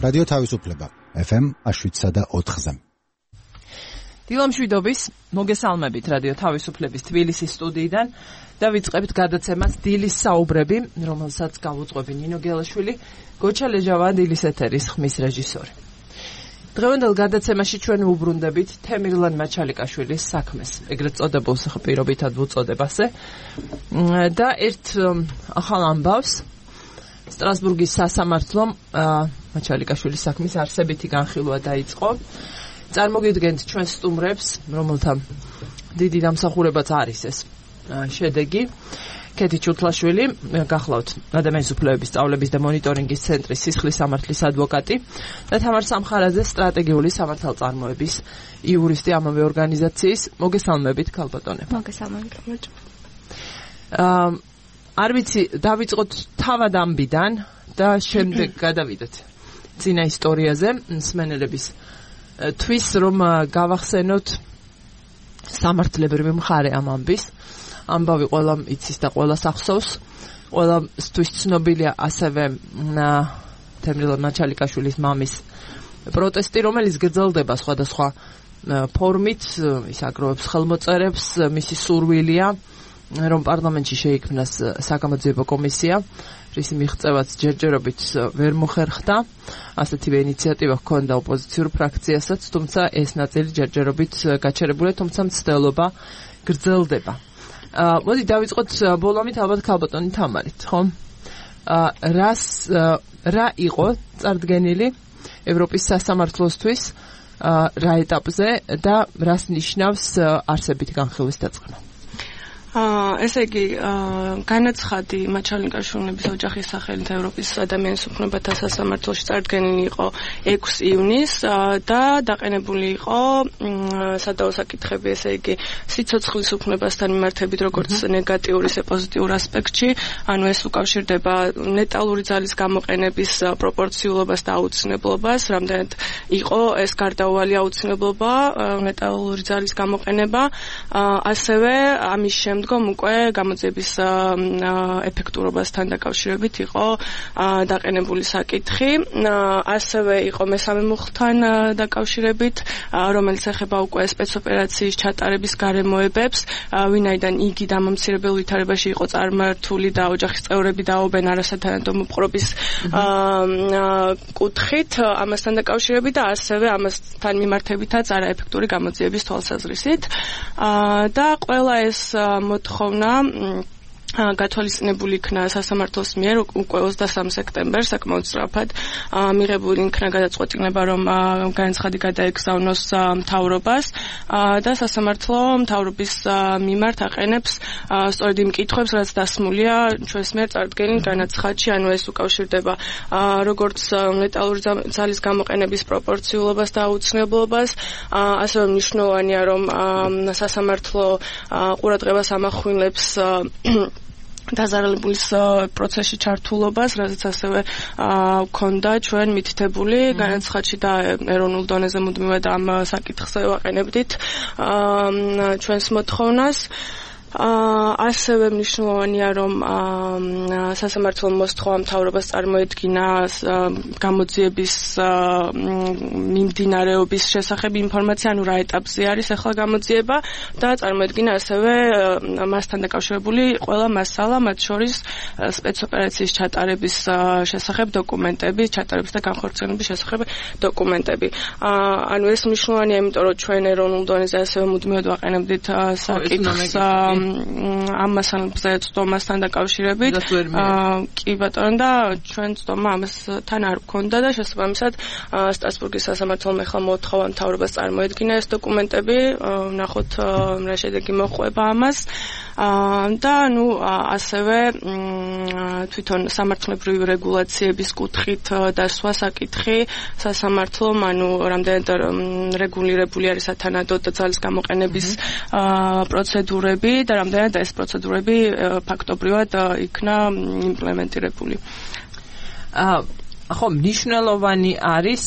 რადიო თავისუფლება FM 7.4-ზე. დილამშვიდობის, მოგესალმებით რადიო თავისუფლების თბილისის სტუდიიდან და ვიწყებთ გადაცემას დილის საუბრები, რომელსაც გავუძღვები ნინო გელაშვილი, გოჩა ლეჟავა დილის ეთერის ხმის რეჟისორი. დღევანდელ გადაცემაში ჩვენ ვუბრუნდებით თემირლან მაჩალიკაშვილის საქმეს, ეგრეთ წოდებულ პირობითად ვუწოდებასე და ერთ ახალ ამბავს სტრასბურგის სასამართლომ მაჩალიკაშვილის საქმის არსებითი განხილვა დაიწყო. წარმოგიდგენთ ჩვენ სტუმრებს, რომელთა დიდი დამსახურებაც არის ეს შედეგი. კეთი ჩუტლაშვილი, გახლავთ ადამიანის უფლებების სწავლების და მონიტორინგის ცენტრის სისხლის სამართლის ადვოკატი და თამარ სამხარაძე სტრატეგიული სამართალწარმოების იურისტი ამავე ორგანიზაციის. მოგესალმებით, ქალბატონებო. მოგესალმებით. არ ვიცი, დავიწყოთ თავად ამბიდან და შემდეგ გადავიდეთ წინა ისტორიაზე, მსმენელების თვის რომ გავახსენოთ სამართლებრივი მხარე ამ ამბის. ამბავი ყველა იცის და ყველა სახსოვს. ყველასთვის ცნობილია ასევე თემირლან მაჩალიკაშვილის მამის პროტესტი, რომელიც გრძელდება სხვადასხვა ფორმით, ის აგროვებს ხელმოწერებს, მისი სურვილია რომ პარლამენტში შეიქმნას საგამოძიებო კომისია, რისი მიღწევაც ჯერჯერობით ვერ მოხერხდა. ასეთივე ინიციატივა ჰქონდა ოპოზიციურ ფრაქციასაც, თუმცა ეს ნაწილი ჯერჯერობით გაჩერებულია, თუმცა მცდელობა გრძელდება. მოდი დავიწყოთ ბოლომით ალბათ ქალბატონი თამარით, ხო? რა იყო წარდგენილი ევროპის სასამართლოსთვის რა ეტაპზე და რას ნიშნავს არსებითი განხილვის დაწყება? ესე იგი, განაცხადი მაჩალიკაშვილების ოჯახის სახელით ევროპის ადამიანის უფლებათა სასამართლოში წარდგენილი იყო 6 ივნისს და დაყენებული იყო სადავო საკითხები, ესე იგი, სიცოცხლის უფლებასთან მიმართებით, როგორც ნეგატიურ, ისე პოზიტიურ ასპექტში, ანუ ეს უკავშირდება ნეტალური ძალის გამოყენების პროპორციულობას და აუცილებლობას, რამდენად იყო ეს გარდაუვალი აუცილებლობა ნეტალური ძალის გამოყენება, ასევე ამის შემდგომ უკვე გამოძიების ეფექტურობასთან დაკავშირებით იყო დაყენებული საკითხი. ასევე იყო მესამე მუხლთან დაკავშირებით, რომელიც ეხება უკვე სპეცოპერაციის ჩატარების გარემოებებს, ვინაიდან იგი დამამცირებელ ვითარებაში იყო წარმართული და ოჯახის წევრები დაობენ არასათანადო მოპყრობის კუთხით, ამასთან დაკავშირებით და ასევე ამასთან მიმართებითაც არაეფექტური გამოძიების თვალსაზრისით. და ყველა ეს მოთხოვნა გათვალისწინებული იქნა სასამართლოს მიერ უკვე 23 სექტემბერს საკმაოდ სწრაფად მიღებული იქნა გადაწყვეტილება, რომ განაცხადი გადაეგზავნოს მთავრობას და სასამართლო მთავრობის მიმართ აყენებს სწორედ იმ კითხვებს, რაც დასმულია ჩვენს მიერ წარდგენილ განაცხადში, ანუ ეს უკავშირდება როგორც ნეტალური ძალის გამოყენების პროპორციულობას და აუცილებლობას, ასევე მნიშვნელოვანია, რომ სასამართლო ყურადღებას ამახვილებს დაზარალებულის პროცესში ჩართულობას, რასაც ასევე ქონდა ჩვენ მითითებული განაცხადში და ეროვნულ დონეზე მუდმივად ამ საკითხს ვაყენებდით ჩვენს მოთხოვნას. ასევე მნიშვნელოვანია, რომ სასამართლომ მოსთხოვა მთავრობას წარმოედგინა გამოძიების მიმდინარეობის შესახებ ინფორმაცია, ანუ რა ეტაპზე არის ახლა გამოძიება და წარმოედგინა ასევე მასთან დაკავშირებული ყველა მასალა, მათ შორის სპეცოპერაციის ჩატარების შესახებ დოკუმენტები, ჩატარების და განხორციელების შესახებ დოკუმენტები. ანუ ეს მნიშვნელოვანია, იმიტომ რომ ჩვენ ეროვნულ დონეზე ასევე მუდმივად ვაყენებდით საკითხს ამ მასალებზე წვდომასთან დაკავშირებით. კი ბატონო, და ჩვენ წვდომა ამასთან არ გქონდა და შესაბამისად სტრასბურგის სასამართლომ ახლა მოთხოვა მთავრობას წარმოედგინა ეს დოკუმენტები, ვნახოთ რა შედეგი მოჰყვება ამას. და ასევე თვითონ სამართლებრივი რეგულაციების კუთხით დასვა საკითხი სასამართლომ, რამდენად რეგულირებული არის სათანადო ძალის გამოყენების პროცედურები და რამდენად ეს პროცედურები ფაქტობრივად იქნა იმპლემენტირებული. ხო, მნიშვნელოვანი არის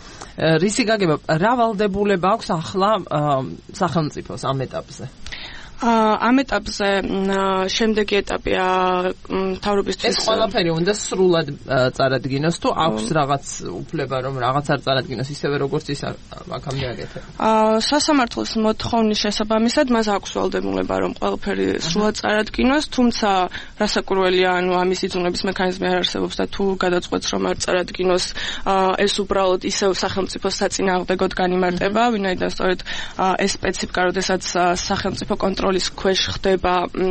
რისი გაგება, რა ვალდებულება აქვს ახლა სახელმწიფოს ამ ეტაპზე? ამ ეტაპზე შემდეგი ეტაპია მთავრობისთვის ეს ყველაფერი უნდა სრულად წარადგინოს თუ აქვს რაღაც უფლება რომ რაღაც არ წარადგინოს ისევე როგორც ის აქამდე აკეთებს? სასამართლოს მოთხოვნის შესაბამისად მას აქვს ვალდებულება რომ ყველაფერი სრულად წარადგინოს, თუმცა რასაკურველია, ამის იძულების მექანიზმი არ არსებობს და თუ გადაწყვეტს რომ არ წარადგინოს, ეს უბრალოდ ისევ სახელმწიფოს საწინააღმდეგოდ განიმარტება, ვინაიდან სწორედ ეს სპეციფიკა, როდესაც სახელმწიფო კონტროლის ქვეშ ხდება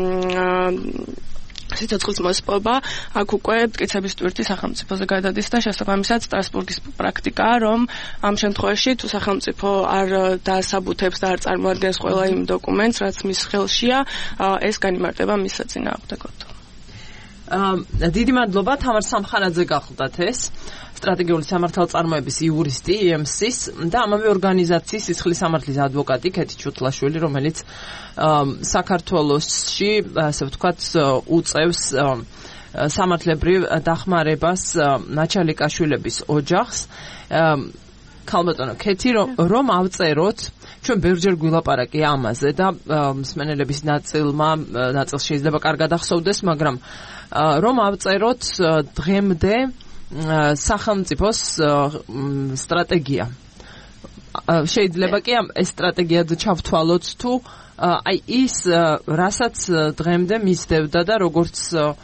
სიცოცხლის მოსპობა, აქ უკვე მტკიცების ტვირთი სახელმწიფოზე გადადის და შესაბამისად სტრასბურგის პრაქტიკაა, რომ ამ შემთხვევაში თუ სახელმწიფო არ დაასაბუთებს და არ წარმოადგენს ყველა იმ დოკუმენტს, რაც მის ხელშია, ეს განიმარტება მის საწინააღმდეგოდ. დიდი მადლობა თამარ სამხანაძე გახლდათ ეს სტრატეგიული სამართალწარმოების იურისტი EMC-ის და ამავე ორგანიზაციის სისხლის სამართლის ადვოკატი ქეთი ჩუთლაშვილი, რომელიც საქართველოში, ასე ვთქვათ, უწევს სამართლებრივ დახმარებას ნაჩალიკაშვილების ოჯახს. ქალბატონო ქეთი, რომ ავწეროთ, ჩვენ ბევრჯერ გვილაპარაკი ამაზე და მსმენელების ნაწილს შეიძლება კარგად ახსოვდეს, მაგრამ რომ ავწეროთ დღემდე სახელმწიფოს სტრატეგია. შეიძლება კი ეს სტრატეგია ჩავთვალოთ თუ აი ის რასაც დღემდე მისდევდა და როგორც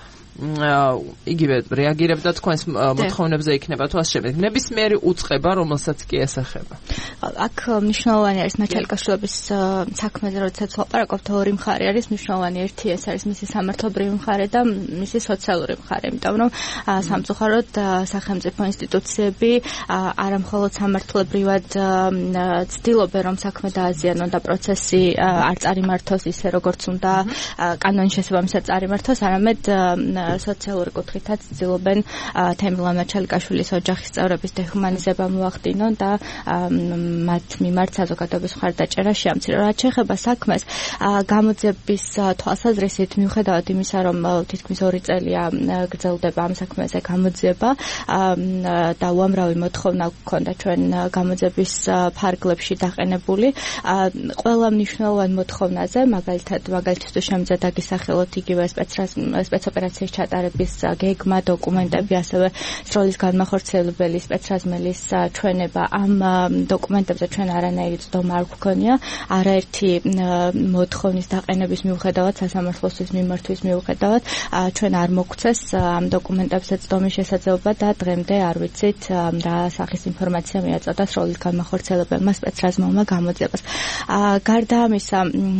იგივე რეაგირებდა თქვენს მოთხოვნებზე იქნება თუ ასე შემდეგ. ნებისმიერი უწყება, რომელსაც კი ესახება. აქ მნიშვნელოვანი არის ნაჩალიკაშვილების საქმეზე, როდესაც ვაპარაკობთ, ორი მხარე არის მნიშვნელოვანი. ერთი ეს არის მისი სამართლებრივი მხარე და მისი სოციალური მხარე, იმიტომ რომ სამწუხაროდ სახელმწიფო ინსტიტუციები არა მხოლოდ სამართლებრივად ცდილობენ, რომ საქმე დააზიანონ და პროცესი არ წარიმართოს ისე, როგორც უნდა კანონის შესაბამისად წარიმართოს, არამედ სოციალური კუთხითაც ცდილობენ თემილამ ნაჩალიკაშვილის ოჯახის წევრების დეჰუმანიზება მოახდინონ და მათ მიმართ საზოგადოების მხარდაჭერა შეამცირონ. რაც შეეხება საქმეს, გამოძიების თვალსაზრისით, მიუხედავად იმისა, რომ თითქმის 2 წელია გრძელდება ამ საქმეზე გამოძიება და უამრავი მოთხოვნა გვქონდა ჩვენ გამოძიების ფარგლებში დაყენებული, ყველა მნიშვნელოვან მოთხოვნაზე, მაგალითად შემიძლია დაგისახელოთ იგივე სპეცოპერაციის ჩატარების გეგმა, დოკუმენტები, ასევე სროლის განმახორციელებელი სპეცრაზმელის ჩვენება. ამ დოკუმენტებზე ჩვენ არანაირი ცდომა არ გვქონია, არაერთი მოთხოვნის დაყენების მიუხედავად, სასამართლოსთვის მიმართვის მიუხედავად, ჩვენ არ მოგვცეს ამ დოკუმენტებზე ცდომის შესაძლებლობა და დღემდე არ ვიცით რა სახის ინფორმაცია მიაწოდა სროლის განმახორციელებელმა სპეცრაზმელმა გამოძიებას. გარდა ამისა,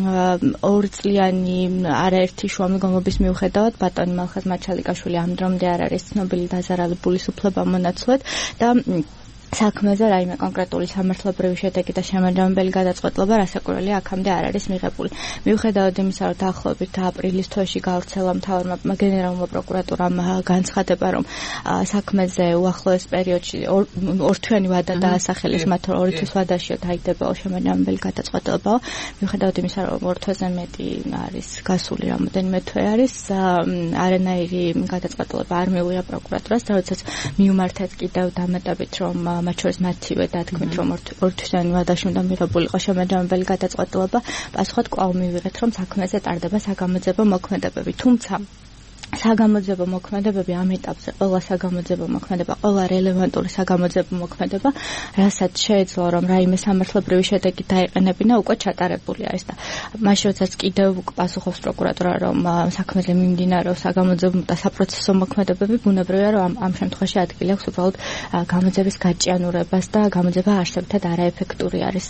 2 წლიანი არაერთი შუამდგომობის მიუხედავად, ბატონი მალხაზ მაჩალიკაშვილი ამ დრომდე არ არის ცნობილი დაზარალებული სუფლებამონაცვლად და საქმეზე რაიმე კონკრეტული სამართლებრივი შედეგი და შემაჯამებელი გადაწყვეტილება რასაკურველია აქამდე არ არის მიღებული. მიუხედავად იმისა, რომ დაახლოებით აპრილის თვეში გავრცელა მთავარმა გენერალურმა პროკურატურამ განცხადება, რომ საქმეზე უახლოეს პერიოდში ორთვიანი ვადა დაასახელეს, მათ 2 თვის ვადაშია დაიდებაო შემაჯამებელი გადაწყვეტილება. მიუხედავად იმისა, რომ 2 თვეზე მეტი არის გასული, რამოდენიმე თვე არის, არანაირი გადაწყვეტილება არ მიუღია პროკურატურას, და როდესაც მიუმართეთ კიდევ დამატებით, რომ მათ შორის მათივე დათქმით, რომ 2 თვიანი ვადაში უნდა მიღებულიყო შემაჯამებელი გადაწყვეტილება, პასუხად კვლავ მივიღეთ, რომ საქმეზე ტარდება საგამოძიებო მოქმედებები. თუმცა საგამოძიებო მოქმედებები ამ ეტაპზე, ყველა საგამოძიებო მოქმედება, ყველა რელევანტური საგამოძიებო მოქმედება, რასაც შეეძლო, რომ რაიმე სამართლებრივი შედეგი დაეყენებინა, უკვე ჩატარებული არის და მაშინ როდესაც კიდევ პასუხობს პროკურატურა, რომ საქმეზე მიმდინარეობს საგამოძიებო და საპროცესო მოქმედებები, ბუნებრივია, რომ ამ შემთხვევაში ადგილი აქვს უბრალოდ გამოძიების გაჭიანურებას და გამოძიება არსებითად არაეფექტური არის.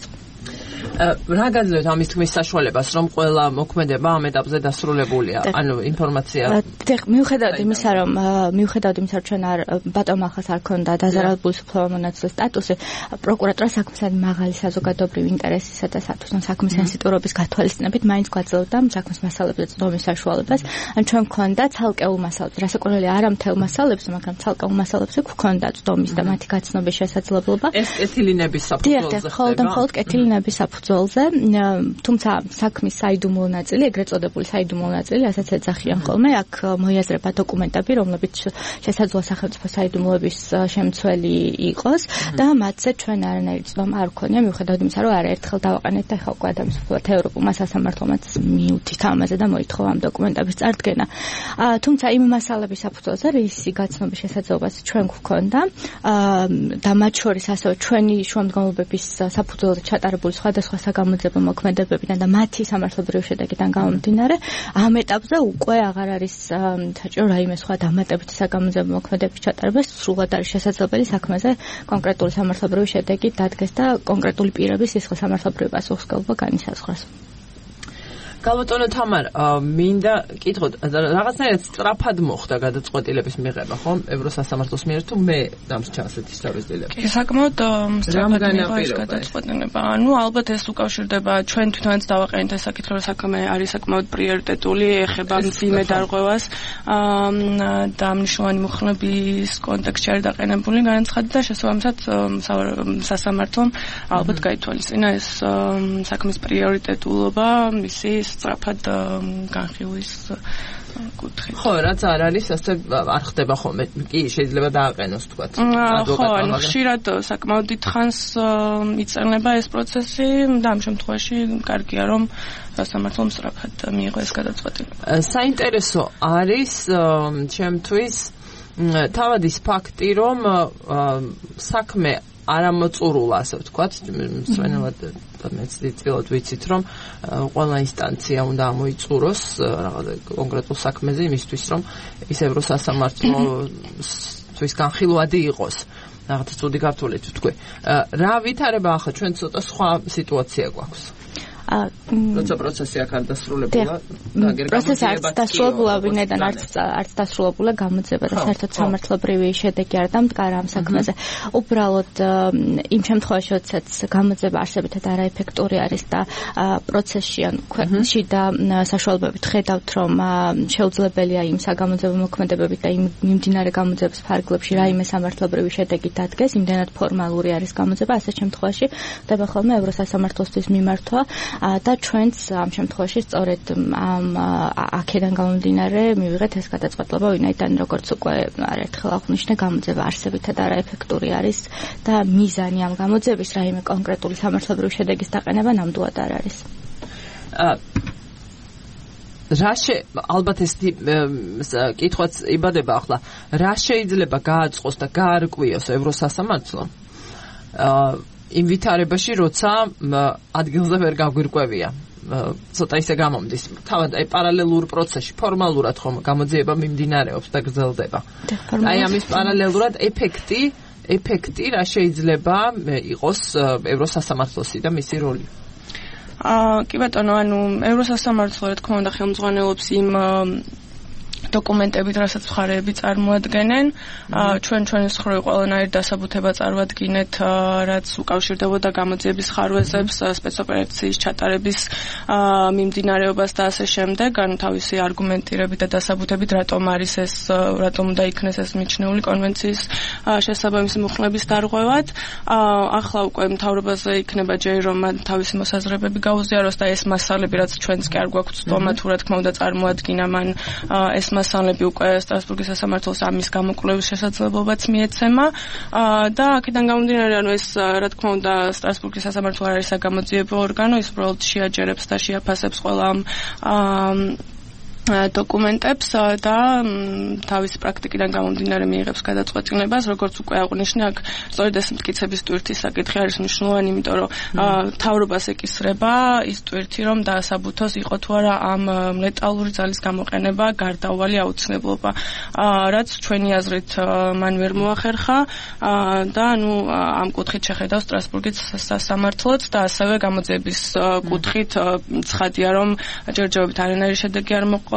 რა გაძლევთ ამის თქმის საშუალებას, რომ ყველა მოქმედება ამ ეტაპზე დასრულებულია? ანუ ინფორმაცია. მიუხედავად იმისა, რომ ჩვენ ბატონ მალხაზს არ ქონდა დაზარალებული სუფლებამონაცვლის სტატუსი, პროკურატურა საქმესთან მაღალი საზოგადოებრივი ინტერესისა და საქმის სენსიტურობის გათვალისწინებით მაინც გვაძლევდა საქმის მასალებზე ცდომის საშუალებას. ან ჩვენ გვქონდა ცალკეულ მასალებზე, რასაკურველია არა მთელ მასალებზე, მაგრამ ცალკეულ მასალებზე გვქონდა ცდომის და მათი გაცნობის შესაძლებლობა. ეს კეთილინების საფუძველზე ხდება. მხოლოდ კეთილინების საფუძველზე საფუძველზე, თუმცა საქმის საიდუმლო ნაწილი, ეგრეთ წოდებული საიდუმლო ნაწილი, რასაც ეძახიან ხოლმე, აქ მოიაზრება დოკუმენტები, რომლებიც შესაძლოა სახელმწიფო საიდუმლოების შემცველი იყოს და მათზე ჩვენ არანაირი ცნობა არ გვქონია, მიუხედავად იმისა, რომ არაერთხელ დავაყენეთ და ხა უკვე ადამიანსოფლად ევროპულმა სასამართლომაც მიუთით ამაზე და მოითხოვა ამ დოკუმენტების წარდგენა. თუმცა იმ მასალების საფუძველზე რისი გაცნობის შესაძლებლობაც ჩვენ გვქონდა და მათ შორის ასევე ჩვენი შუამდგომლობების საფუძველზე ჩატარებული სხვადასხვა საგამოძიებო მოქმედებებიდან და მათი სამართლებრივი შედეგიდან გამომდინარე, ამ ეტაპზე უკვე აღარ არის საჭირო რაიმე სხვა დამატებითი საგამოძიებო მოქმედებების ჩატარება, სრულად არის შესაძლებელი საქმეზე კონკრეტული სამართლებრივი შედეგი დადგეს და კონკრეტული პირების სისხლის სამართლებრივი პასუხისმგებლობა განისაზღვროს. გალბატონო თამარ, მინდა კითხოთ, რაღაცნაირად სწრაფად მოხდა გადაწყვეტილების მიღება, ხო? ევროსასამართლოს მიერ თუ მე დამსჩა ასეთი შევეძლებები? კი, საკმაოდ სწრაფად მიიღო ეს გადაწყვეტილება. ანუ ალბათ ეს უკავშირდება ჩვენ თვითონაც დავაყენეთ ეს საკითხი, რომ საქმე არის საკმაოდ პრიორიტეტული, ეხება მძიმე დარღვევას და მნიშვნელოვანი მოხმების კონტექსტში არის დაყენებული განაცხადი და შესაბამისად სასამართლომ ალბათ გაითვალისწინა ეს საქმის პრიორიტეტულობა, მისი სწრაფად განხილვის კუთხით. ხო, რაც არ არის, ასე არ ხდება ხოლმე. კი, შეიძლება დააყენოს თქვათ. ხო, ანუ ხშირად საკმაოდ დიდხანს იწერნება ეს პროცესი და ამ შემთხვევაში კარგია, რომ სასამართლომ სწრაფად მიიღო ეს გადაწყვეტილება. საინტერესო არის ჩემთვის თავად ის ფაქტი, რომ საქმე არამოწურულა, ასე ვთქვათ, მსვენელად მეც დიდწილად ვიცით, რომ ყველა ინსტანცია უნდა ამოიწუროს რაღაცა კონკრეტულ საქმეზე იმისთვის, რომ ის ევროსასამართლოს განხილვადი იყოს. რაღაცა ცუდი გართულით ვთქვი. რა ვითარება ახლა ჩვენ ცოტა სხვა სიტუაცია გვაქვს. როცა პროცესი აქ არ დასრულებულა, პროცესი არც დასრულებულა, ვინაიდან არც დასრულებულა გამოძიება და საერთოდ სამართლებრივი შედეგი არ დამდგარა ამ საქმეზე. უბრალოდ იმ შემთხვევაში, როდესაც გამოძიება არსებითად არაეფექტური არის და პროცესში ან ქვეყნში და საშუალებებით ხედავთ, რომ შეუძლებელია იმ საგამოძიებო მოქმედებებით და იმ მიმდინარე გამოძიების ფარგლებში რაიმე სამართლებრივი შედეგი დადგეს, იმდენად ფორმალური არის გამოძიება, ასეთ შემთხვევაში ხდება ხოლმე ევროსასამართლოსთვის მიმართვა და ჩვენც ამ შემთხვევაში სწორედ ამ აქედან გამომდინარე მივიღეთ ეს გადაწყვეტილება, ვინაიდან როგორც უკვე არაერთხელ აღნიშნე, გამოძიება არსებითად არაეფექტური არის და მიზანი ამ გამოძიების რაიმე კონკრეტული სამართლებრივი შედეგის დაყენება ნამდვილად არ არის. ალბათ ეს კითხვაც იბადება ახლა, რა შეიძლება გააწყოს და გაარკვიოს ევროსასამართლომ იმ ვითარებაში, როცა ადგილზე ვერ გაგვირკვევია. ცოტა ისე გამომდის. თავად აი პარალელურ პროცესში ფორმალურად ხომ გამოძიება მიმდინარეობს და გრძელდება. აი ამის პარალელურად ეფექტი რა შეიძლება იყოს ევროსასამართლოსი და მისი როლი. კი ბატონო, ანუ ევროსასამართლო რა თქმა უნდა ხელმძღვანელობს იმ დოკუმენტებით, რასაც მხარეები წარმოადგენენ. ჩვენ ჩვენის მხრივ ყველანაირ დასაბუთება წარვადგინეთ, რაც უკავშირდებოდა გამოძიების ხარვეზებს, სპეცოპერაციის ჩატარების მიმდინარეობას და ასე შემდეგ. ანუ თავისი არგუმენტირებით და დასაბუთებით, რატომ არის ეს, რატომ უნდა იქნეს ეს მიჩნეული კონვენციის შესაბამისი მოხმების დარღვევად. ახლა უკვე მთავრობაზე იქნება ჯერი, რომ თავისი მოსაზრებები გაუზიაროს და ეს მასალები, რაც ჩვენც კი არ გვაქვს ცდომა, თუ რა თქმა უნდა წარმოადგინა მან ეს მასალები უკვე სტრასბურგის სასამართლოს ამის გამოკვლევის შესაძლებლობაც მიეცემა და აქედან გამომდინარე, ანუ ეს რა თქმა უნდა სტრასბურგის სასამართლო არ არის საგამოძიებო ორგანო, ის უბრალოდ შეაჯერებს და შეაფასებს ყველა ამ დოკუმენტებს და თავისი პრაქტიკიდან გამომდინარე მიიღებს გადაწყვეტილებას, როგორც უკვე აღნიშნე, აქ სწორედ ეს მტკიცების ტვირთის საკითხი არის მნიშვნელოვანი, იმიტომ რომ მთავრობას ეკისრება ის ტვირთი, რომ დაასაბუთოს იყო თუ არა ამ ლეტალური ძალის გამოყენება გარდაუვალი აუცილებლობა, რაც ჩვენი აზრით მან ვერ მოახერხა და ანუ ამ კუთხით შეხედავს სტრასბურგის სასამართლოც და ასევე გამოძიების კუთხით ცხადია, რომ ჯერჯერობით არანაირი შედეგი არ მოყვა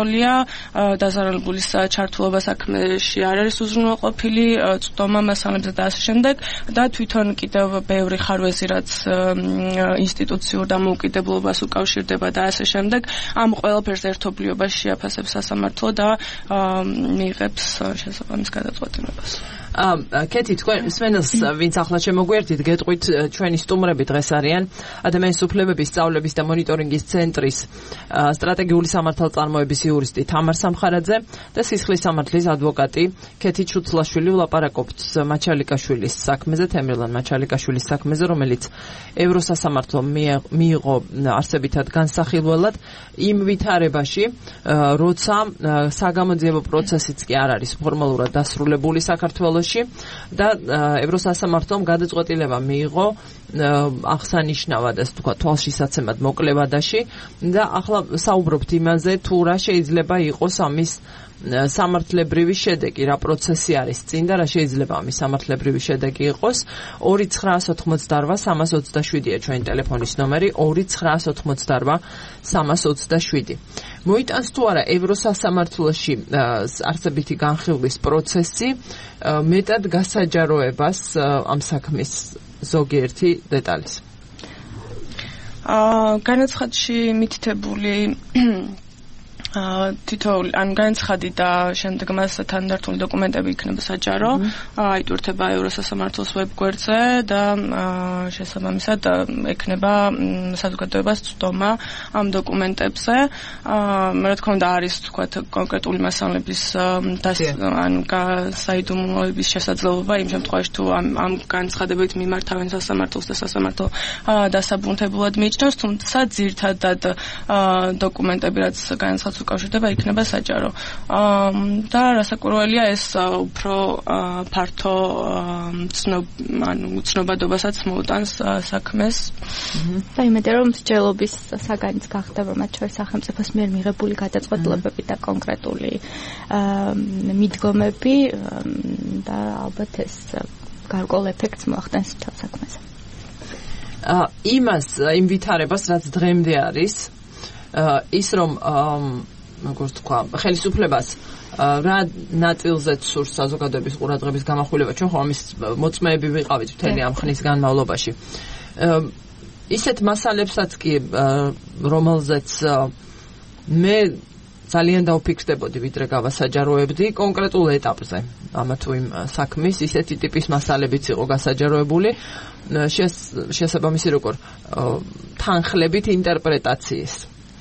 მოსწონია დაზარალებულის ჩართულობა საქმეში არ არის უზრუნველყოფილი, წვდომა მასალებზე და ასე შემდეგ და თვითონ კიდევ ბევრი ხარვეზი რაც ინსტიტუციურ დამოუკიდებლობას უკავშირდება და ასე შემდეგ ამ ყველაფერს ერთობლიობაში შეაფასებს სასამართლო და მიიღებს შესაბამის გადაწყვეტილებას. კეთი, თქვენ მსმენელს ვინც ახლა შემოგვერთით, გეტყვით ჩვენი სტუმრები დღეს არიან ადამიანის უფლებების სწავლების და მონიტორინგის ცენტრის სტრატეგიული სამართალწარმოების იურისტი თამარ სამხარაძე და სისხლის სამართლის ადვოკატი კეთი ჩუცლაშვილი. ვლაპარაკობთ მაჩალიკაშვილის საქმეზე, თემრილან მაჩალიკაშვილის საქმეზე, რომელიც ევროსასამართლო მიიღო არსებითად განსახილველად იმ ვითარებაში, როცა საგამოძიებო პროცესიც კი არ არის ფორმალურად დასრულებული საქართველოში და ევროსასამართლომ გადაწყვეტილება მიიღო აღსანიშნავად, ასე თქვა, თვალშისაცემად მოკლევადაში და ახლა საუბრობთ იმაზე, თუ რა შეიძლება იყოს ამის სამართლებრივი შედეგი, რა პროცესი არის წინ და რა შეიძლება ამის სამართლებრივი შედეგი იყოს. 2988-327-ია ჩვენი ტელეფონის ნომერი, 2988-327. მოიტანს თუ არა ევროსასამართლოში არსებითი განხილვის პროცესი მეტად გასაჯაროებას ამ საქმის ზოგიერთი დეტალის? განაცხადში მითითებული თითოეული ან განცხადი და შემდეგ მას თანდართული დოკუმენტები იქნება საჯარო, აიტვირთება ევროსასამართლოს ვებგვერდზე და შესაბამისად ექნება საზოგადოებას წვდომა ამ დოკუმენტებზე. რა თქმა უნდა არის თქვა კონკრეტული მასალების ან საიდუმლოების შესაძლებლობა იმ შემთხვევაში თუ ამ განცხადებით მიმართავენ სასამართლოს და სასამართლო დასაბუნთებულად მიიჩნევს, თუმცა ძირითადად დოკუმენტები რაც განცხადს უკავშირდება იქნება საჯარო. და რასაკვირველია ეს უფრო ფართო ცნობადობასაც მოუტანს საქმეს. და იმედია რომ მსჯელობის საგანიც გახდება მათ შორის სახელმწიფოს მიერ მიღებული გადაწყვეტილებები და კონკრეტული მიდგომები და ალბათ ეს გარკვეულ ეფექტს მოახდენს მთელ საქმეზე. იმ ვითარებას რაც დღემდე არის ის რომ როგორც თქვა ხელისუფლებას რა ნაწილზეც სურს საზოგადოების ყურადღების გამახვილება, ჩვენ ხომ ამის მოწმეები ვიყავით მთელი ამ ხნის განმავლობაში. ისეთ მასალებსაც კი რომელზეც მე ძალიან დავფიქსდებოდი, ვიდრე გავასაჯაროებდი კონკრეტულ ეტაპზე. ამა თუ იმ საქმის ისეთი ტიპის მასალებიც იყო გასაჯაროებული, შესაბამისი როგორ თანხლებით ინტერპრეტაციის.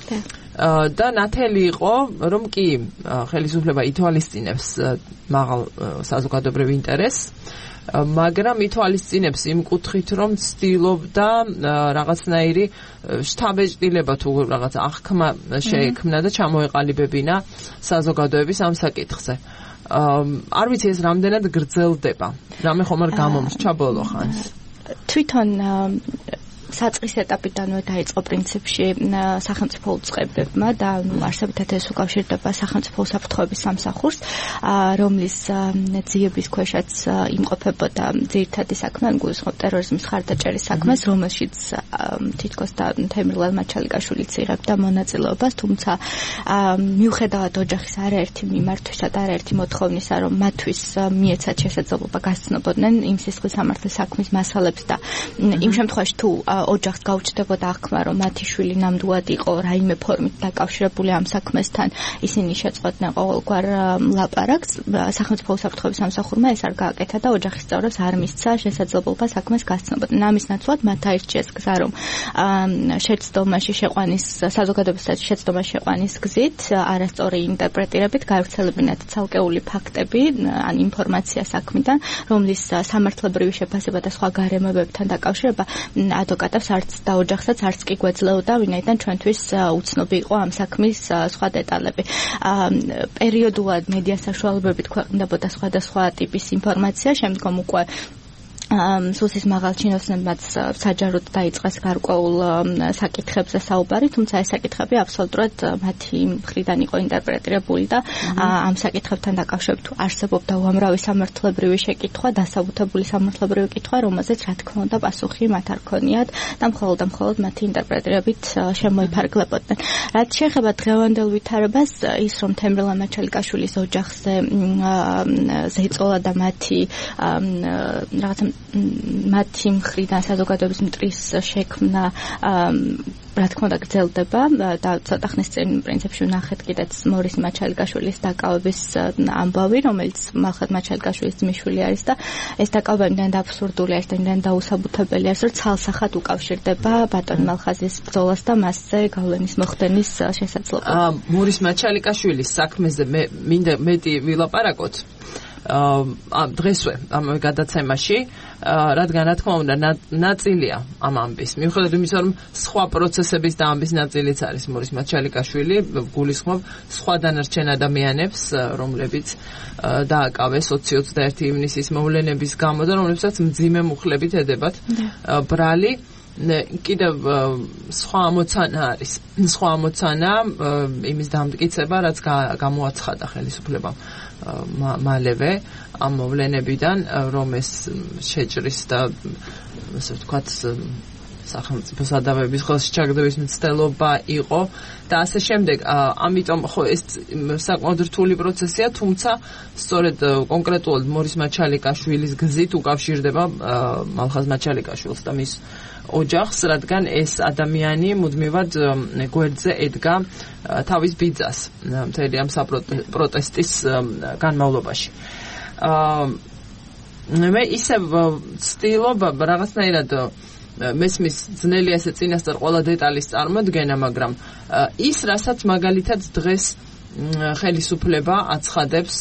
და ნათელი იყო, რომ კი ხელისუფლება ითვალისწინებს მაღალ საზოგადოებრივ ინტერესს, მაგრამ ითვალისწინებს იმ კუთხით, რომ ცდილობდა რაღაცნაირი შთაბეჭდილება თუ რაღაც აღქმა შეექმნა და ჩამოეყალიბებინა საზოგადოების ამ საკითხზე. არ ვიცი ეს რამდენად გრძელდება. რამე ხომ არ გამომრჩა ბოლო ხანს. თვითონ საწყის ეტაპიდანვე დაიწყო პრინციპში სახელმწიფო უწყებებმა და არსებითად ეს უკავშირდება სახელმწიფო უსაფრთხოების სამსახურს, რომლის ძიების ქვეშაც იმყოფებოდა ძირითადი საქმე, ან გულისხმობ ტერორიზმის ხარდაჭერის საქმეს, რომელშიც თითქოს და თემრილან მაჩალიკაშვილიც იღებდა მონაწილეობას, თუმცა მიუხედავად ოჯახის არაერთი მიმართვისა და არაერთი მოთხოვნისა, რომ მათთვის მიეცათ შესაძლებლობა გასცნობოდნენ იმ სისხლის სამართლის საქმის მასალებს და იმ შემთხვევაში თუ ოჯახს გაუჩნდებოდა აღქმა, რომ მათი შვილი ნამდვილად იყო რაიმე ფორმით დაკავშირებული ამ საქმესთან, ისინი შეწყვეტდნენ ყოველგვარ ლაპარაკს. სახელმწიფო უსაფრთხოების სამსახურმა ეს არ გააკეთა და ოჯახის წევრებს არ მისცა შესაძლებლობა საქმეს გასცნობოდნენ. ამის ნაცვლად მათ აირჩიეს გზა, რომ შეცდომაში შეყვანის საზოგადოებისათვის შეცდომაში შეყვანის გზით არასწორი ინტერპრეტირებით გავრცელებინათ ცალკეული ფაქტები ან ინფორმაცია საქმიდან, რომლის სამართლებრივი შეფასება და სხვა გარემოებებთან დაკავშირება ადვოკატებს არც და ოჯახსაც არც კი გვეძლეოდა, ვინაიდან ჩვენთვის უცნობი იყო ამ საქმის სხვა დეტალები. პერიოდულად მედია საშუალებებით ქვეყნდებოდა სხვადასხვა ტიპის ინფორმაცია, შემდგომ უკვე სუსის მაღალ ჩინოსნებმაც საჯაროდ დაიწყეს გარკვეულ საკითხებზე საუბარი, თუმცა ეს საკითხები აბსოლუტურად მათი მხრიდან იყო ინტერპრეტირებული და ამ საკითხებთან დაკავშირებით არსებობდა უამრავი სამართლებრივი შეკითხვა, დასაბუთებული სამართლებრივი კითხვა, რომელზეც რა თქმა უნდა პასუხი მათ არ ქონიათ და მხოლოდ მათი ინტერპრეტირებით შემოიფარგლებოდნენ. რაც შეეხება დღევანდელ ვითარებას, ის რომ თემრილან მაჩალიკაშვილის ოჯახზე ზეწოლა და მათი მხრიდან საზოგადოების მტრის შექმნა რა თქმა უნდა გრძელდება და ცოტა ხნის წინ პრინციპში ვნახეთ კიდეც მორისი მაჩალიკაშვილის დაკავების ამბავი, რომელიც მალხაზ მაჩალიკაშვილის ძმისშვილი არის და ეს დაკავება იმდენად აბსურდული არის და იმდენად დაუსაბუთებელი არის, რომ ცალსახად უკავშირდება ბატონ მალხაზის ბრძოლას და მასზე გავლენის მოხდენის შესაძლებლობას. მორის მაჩალიკაშვილის საქმეზე მინდა მეტი ვილაპარაკოთ. დღესვე ამ გადაცემაში, რადგან რა თქმა უნდა ნაწილია ამ ამბის. მიუხედავად იმისა, რომ სხვა პროცესების და ამბის ნაწილიც არის მორის მაჩალიკაშვილი, გულისხმობ სხვა დანარჩენ ადამიანებს, რომლებიც დააკავეს 2021 ივნისის მოვლენების გამო და რომლებსაც მძიმე მუხლებით ედებათ ბრალი. კიდევ სხვა ამოცანა არის. სხვა ამოცანა იმის დამტკიცება, რაც გამოაცხადა ხელისუფლებამ მალევე ამ მოვლენებიდან, რომ ეს შეჭრის და ასე ვთქვათ სახელმწიფო სადავების ხელში ჩაგდების მცდელობა იყო და ასე შემდეგ. ამიტომ ხო ეს საკმაოდ რთული პროცესია, თუმცა სწორედ კონკრეტულად მორის მაჩალიკაშვილის გზით უკავშირდება მალხაზ მაჩალიკაშვილს და მის ოჯახს, რადგან ეს ადამიანი მუდმივად გვერდზე ედგა თავის ბიძას მთელი ამ პროტესტის განმავლობაში. მე ისევ ვცდილობ რაღაცნაირად მესმის ძნელი ესე წინასწარ ყველა დეტალის წარმოდგენა, მაგრამ ის, რასაც მაგალითად დღეს ხელისუფლება აცხადებს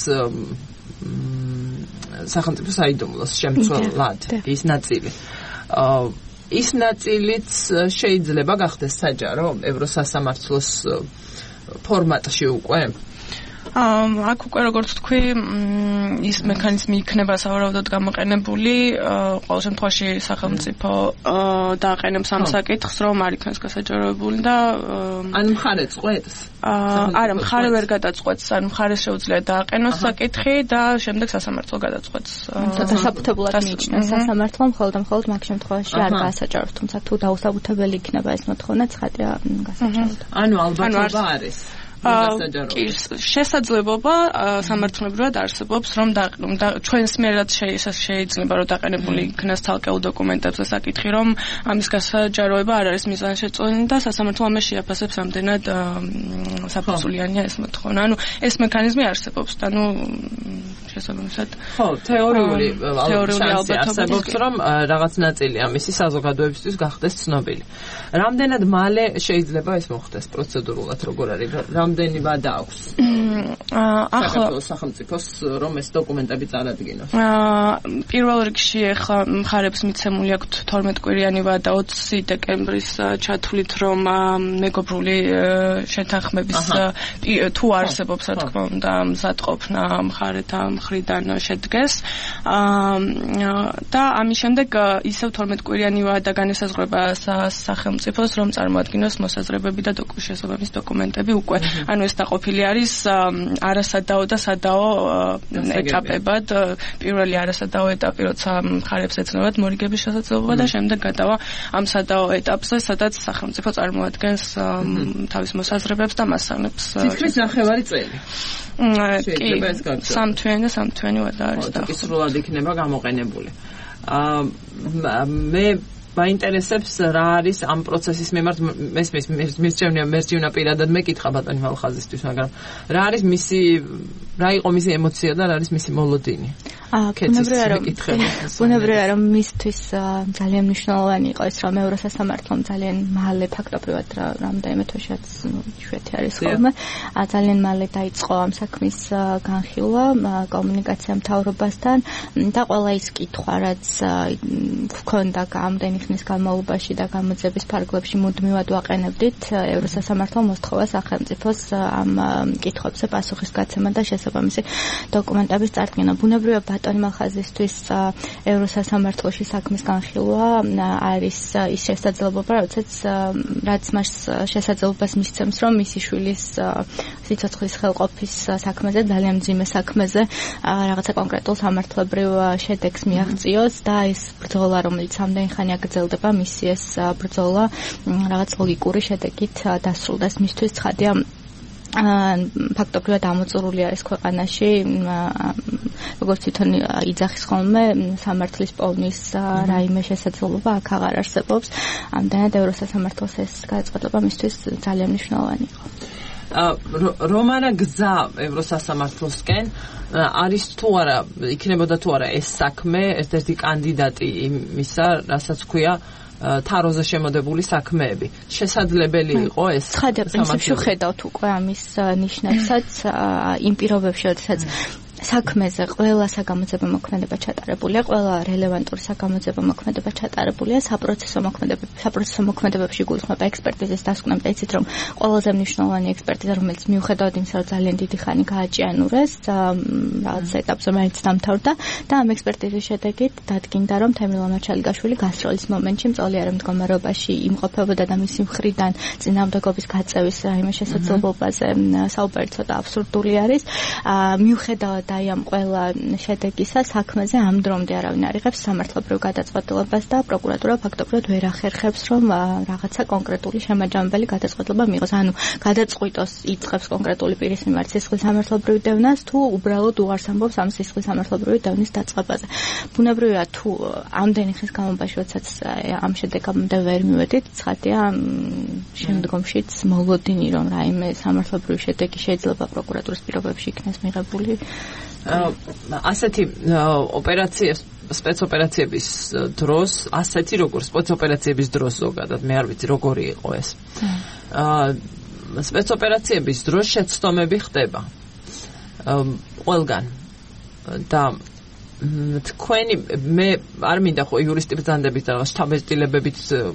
სახელმწიფო საიდუმლოს შემცველად, ის ნაწილი. ის ნაწილიც შეიძლება გახდეს საჯარო ევროსასამართლოს ფორმატში უკვე. აქ უკვე როგორც თქვი, ის მექანიზმი იქნება სავარაუდოდ გამოყენებული, ყოველ შემთხვევაში სახელმწიფო დააყენებს ამ საკითხს, რომ არ იქნეს გასაჯაროებული და ან მხარე წყვეტს. არა, მხარე ვერ გადაწყვეტს, ან მხარეს შეუძლია დააყენოს საკითხი და შემდეგ სასამართლო გადაწყვეტს. დასაბუთებულად მიიჩნევს სასამართლომ, მხოლოდ მაგ შემთხვევაში არ გაასაჯაროს, თუმცა თუ დაუსაბუთებელი იქნება ეს მოთხოვნა, ცხადია გასაჯაროდება. ანუ ალბათობა არის. შესაძლებლობა სამართლებრივად არსებობს, რომ ჩვენს მიერად შეიძლება რომ დაყენებული იქნას ცალკეულ დოკუმენტებზე საკითხი, რომ ამის გასაჯაროება არ არის მიზანშეწონილი და სასამართლო ამას შეაფასებს, რამდენად საფუძვლიანია ეს მოთხოვნა. ანუ ეს მექანიზმი არსებობს და შესაბამისად თეორიული ალბათობა არსებობს, რომ რაღაც ნაწილი ამისი საზოგადოებისთვის გახდეს ცნობილი. რამდენად მალე შეიძლება ეს მოხდეს პროცედურულად, როგორ არის? რამდენი ვადა აქვს საქართველოს სახელმწიფოს, რომ ეს დოკუმენტები წარადგინოს? პირველ რიგში ახლა მხარებს მიცემული აქვთ 12 კვირიანი ვადა 20 დეკემბრის ჩათვლით, რომ მეგობრული შეთანხმების თუ არსებობს, რა თქმა უნდა, მზადყოფნა მხარეთა მხრიდან შედგეს და ამის შემდეგ ისევ 12 კვირიანი ვადა განესაზღვრება სახელმწიფოს, რომ წარმოადგინოს მოსაზრებები და შესაბამის დოკუმენტები უკვე. ანუ ეს დაყოფილი არის არასადაო და სადაო ეტაპებად. პირველი არასადაო ეტაპი, როცა მხარებს ეცნობათ მორიგების შესაძლებლობა და შემდეგ გადავა ამ სადაო ეტაპზე, სადაც სახელმწიფო წარმოადგენს თავის მოსაზრებებს და მასწავლებს. თითქმის ნახევარი წელი. სამთვიანი ვადა არის და სრულად იქნება გამოყენებული. მე მაინტერესებს რა არის ამ პროცესის მიმართ მერჩევნია პირადად მეკითხა ბატონი მალხაზისთვის, მაგრამ რა არის რა იყო მისი ემოცია და რა არის მისი მოლოდინი? ბუნებრივია რომ მისთვის ძალიან მნიშვნელოვანი იყო ის, რომ ევროსასამართლომ ძალიან მალე ფაქტობრივად რამდენიმე თვეშიც შვეთი არის ხოლმე, ძალიან მალე დაიწყო ამ საქმის განხილვა კომუნიკაცია მთავრობასთან და ყველა ის კითხვა, რაც ჰქონდა ამდენი ხნის განმავლობაში და გამოძიების ფარგლებში მუდმივად ვაყენებდით, ევროსასამართლომ მოსთხოვა სახელმწიფოს ამ კითხვებზე პასუხის გაცემა და შესაბამისი დოკუმენტების წარდგენა. ბუნებრივია ბატონი მალხაზისთვის ევროსასამართლოში საქმის განხილვა არის ის შესაძლებლობა, რაც მას შესაძლებლობას მისცემს, რომ მისი შვილის სიცოცხლის ხელყოფის საქმეზე, ძალიან მძიმე საქმეზე რაღაცა კონკრეტულ სამართლებრივ შედეგს მიაღწიოს და ეს ბრძოლა, რომელიც ამდენი ხანი აგრძელდება, მისი ეს ბრძოლა რაღაც ლოგიკური შედეგით დასრულდეს. მისთვის ცხადია ფაქტობრივად ამოწურული არის ქვეყანაში, როგორც თვითონ იძახის ხოლმე, სამართლის პოვნის რაიმე შესაძლებლობა აქ აღარ არსებობს. ამდენად ევროსასამართლოს ეს გადაწყვეტილება მისთვის ძალიან მნიშვნელოვანი იყო. რომ არა გზა ევროსასამართლოსკენ არის თუ არა, იქნებოდა თუ არა ეს საქმე ერთ-ერთი კანდიდატი იმისა, რასაც ქვია თაროზე შემოდებული საქმეები. შესაძლებელი იყო ეს? ცხადია, პრინციპში ხედავთ უკვე ამის ნიშნებსაც იმ პირობებში, როდესაც საქმეზე ყველა საგამოძიებო მოქმედება ჩატარებულია, ყველა რელევანტური საგამოძიებო მოქმედება ჩატარებულია, საპროცესო მოქმედებებში გულისხმობა ექსპერტიზის დასკვნამ და იცით, რომ ყველაზე მნიშვნელოვანი ექსპერტიზა, რომელიც მიუხედავად იმისა, რომ ძალიან დიდი ხანი გააჭიანურეს, რაღაც ეტაპზე მაინც დამთავრდა და ამ ექსპერტიზის შედეგით დადგინდა, რომ თემილ მაჩალიგაშვილი გასროლის მომენტში მწოლიარე მდგომარეობაში იმყოფებოდა და მისი მხრიდან წინააღმდეგობის გაწევის რაიმე შესაძლებლობაზე საუბარი ცოტა აბსურდული არის. მიუხედავად აი ამ ყველა შედეგისა საქმეზე ამ დრომდე არავინ არ იღებს სამართლებრივ გადაწყვეტილებას და პროკურატურა ფაქტობრივად ვერ ახერხებს, რომ რაღაცა კონკრეტული შემაჯამებელი გადაწყვეტილება მიიღოს. ანუ გადაწყვიტოს იწყებს კონკრეტული პირის მიმართ სისხლის სამართლებრივ დევნას თუ უბრალოდ უარს ამბობს ამ სისხლის სამართლებრივი დევნის დაწყებაზე. ბუნებრივია თუ ამდენი ხნის განმავლობაში, როდესაც ამ შედეგამდე ვერ მივედით, ცხადია შემდგომშიც მოლოდინი, რომ რაიმე სამართლებრივი შედეგი შეიძლება პროკურატურის პირობებში იქნეს მიღებული. ასეთი სპეცოპერაციების დროს, ასეთი როგორც სპეცოპერაციების დროს ზოგადად, მე არ ვიცი როგორი იყო ეს. სპეცოპერაციების დროს შეცდომები ხდება ყველგან და თქვენი მე არ მინდა ხო იურისტი ბრძანდებით და შთაბეჭდილებებით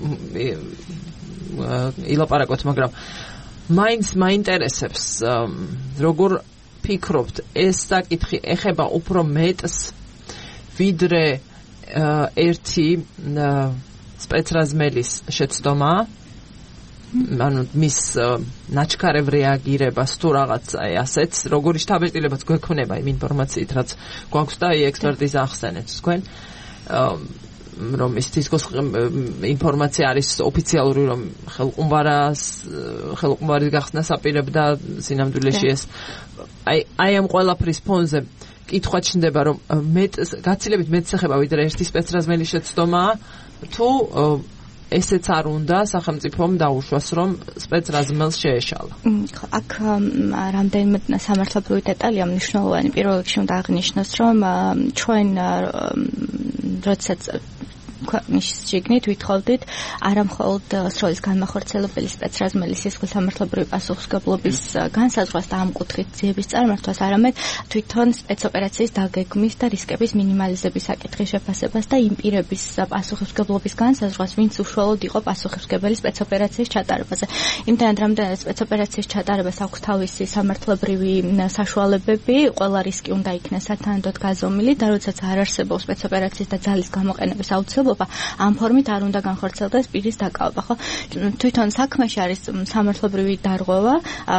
ილაპარაკოთ, მაგრამ მაინც მაინტერესებს როგორ ფიქრობთ, ეს საკითხი ეხება უფრო მეტს ვიდრე ერთი სპეცრაზმელის შეცდომა, ანუ მის ნაჩქარევ რეაგირებას თუ რაღაც ასეც, როგორი შთაბეჭდილებაც გვექნება იმ ინფორმაციით, რაც გვაქვს და ექსპერტიზა ახსენეთ თქვენ, რომ ის თითქოს ინფორმაცია არის ოფიციალური, რომ ხელყუმბარის გახსნას აპირებდა სინამდვილეში ეს. აი ამ ყველაფრის ფონზე კითხვა ჩნდება, რომ გაცილებით მეტს ეხება ვიდრე ერთი სპეცრაზმელის შეცდომაა, თუ ესეც არ უნდა სახელმწიფომ დაუშვას, რომ სპეცრაზმელს შეეშალა. აქ რამდენიმე სამართლებრივი დეტალია მნიშვნელოვანი. პირველ რიგში უნდა აღნიშნოს, რომ ჩვენ როდესაც ქვეყნის შიგნით ვითხოვდით არამხოლოდ სროლის განმახორციელებელი სპეცრაზმელის სისხლის სამართლებრივი პასუხისმგებლობის განსაზღვრას და ამ კუთხით ძიების წარმართვას, არამედ თვითონ სპეცოპერაციის დაგეგმვის და რისკების მინიმალიზების საკითხის შეფასებას და იმ პირების პასუხისმგებლობის განსაზღვრას, ვინც უშუალოდ იყო პასუხისმგებელი სპეცოპერაციის ჩატარებაზე. იმდენად რამდენად სპეცოპერაციის ჩატარებას აქვს თავისი სამართლებრივი საშუალებები, ყველა რისკი უნდა იქნეს სათანადოდ გაზომილი და როდესაც არ არსებობს სპეცოპერაციის და ძალის გამოყენების აუცილებლობა, ამ ფორმით არ უნდა განხორციელდეს პირის დაკავება, ხო? თვითონ საქმეში არის სამართლებრივი დარღვევა,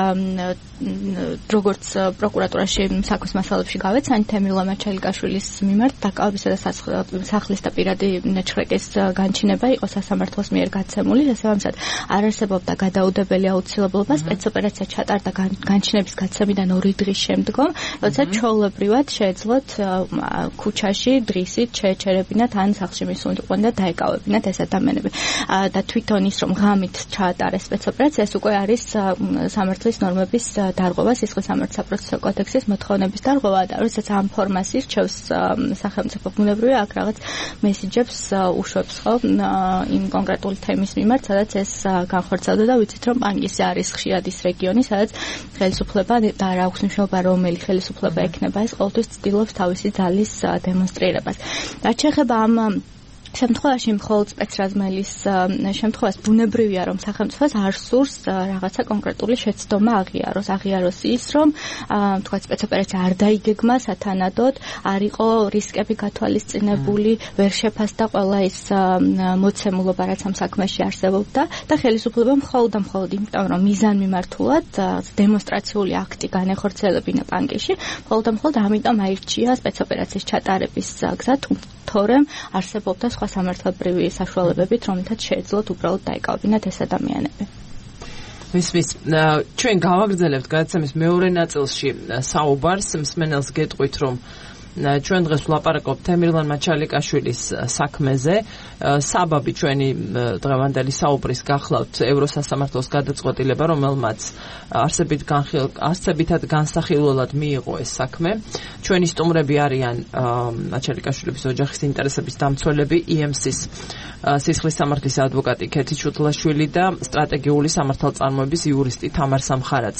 როგორც პროკურატურაში საქმის მასალებში გავეცანი თემილ მაჩალიგაშვილის მიმართ დაკავებისა და სახლის და პირადი ჩხრეკის განჩინება იყო სასამართლოს მიერ გაცემული, შესაბამისად არ არსებობდა გადაუდებელი აუცილებლობა სპეცოპერაცია ჩატარდა განჩინების გაცემიდან 2 დღის შემდგომ, როდესაც ჩვეულებრივად შეეძლოთ ქუჩაში დრისით შეეჩერებინათ ან სახლში მისულიყვნენ და დაეკავებინათ ეს ადამიანები. და თვითონ ის რომ ღამით ჩაატარეს სპეცოპერაცია, ეს უკვე არის სამართლის ნორმების დარღვევა, სისხლის სამართლის საპროცესო კოდექსის მოთხოვნების დარღვევა და როდესაც ამ ფორმას ირჩევს სახელმწიფო, ბუნებრივია აქ რაღაც მესიჯებს უშვებს, ხო, იმ კონკრეტული თემის მიმართ, სადაც ეს განხორციელდა და ვიცით რომ პანგისი არის ხშირად ის რეგიონი, სადაც ხელისუფლება და არ აქვს მნიშვნელობა რომელი ხელისუფლება ექნება, ეს ყოველთვის ცდილობს თავისი ძალის დემონსტრირებას. რაც შეეხება ამ შემთხვევაში მხოლოდ სპეცრაზმელის შემთხვევას ბუნებრივია, რომ სახელმწიფოს არ სურს რაღაცა კონკრეტული შეცდომა აღიაროს ის, რომ თქვა სპეცოპერაცია არ დაიგეგმა სათანადოდ, არ იყო რისკები გათვალისწინებული, ვერ შეფასდა ყველა ის მოცემულობა, რაც ამ საქმეში არსებობდა და ხელისუფლება მხოლოდ იმიტომ, რომ მიზანმიმართულად დემონსტრაციული აქტი განეხორციელებინა პანკიში, მხოლოდ ამიტომ აირჩია სპეცოპერაციის ჩატარების გზა, თორემ არსებობდა სხვა სამართლებრივი საშუალებებით, რომელთაც შეეძლოთ უბრალოდ დაიკავებინათ ეს ადამიანები. მისმის ჩვენ გავაგრძელებთ გადაცემის მეორე ნაწილში საუბარს, მსმენელს გეტყვით, რომ ჩვენ დღეს ვლაპარაკობთ თემირლან მაჩალიკაშვილის საქმეზე. საბაბი ჩვენი დღევანდელი საუბრის გახლავთ ევროსასამართლოს გადაწყვეტილება, რომელმაც არსებითად განსახილველად მიიღო ეს საქმე. ჩვენი სტუმრები არიან მაჩალიკაშვილის ოჯახის ინტერესების დამცველები, EMC-ის სისხლის სამართლის ადვოკატი ქეთი ჩუტლაშვილი და სტრატეგიული სამართალწარმოების იურისტი თამარ სამხარაძე.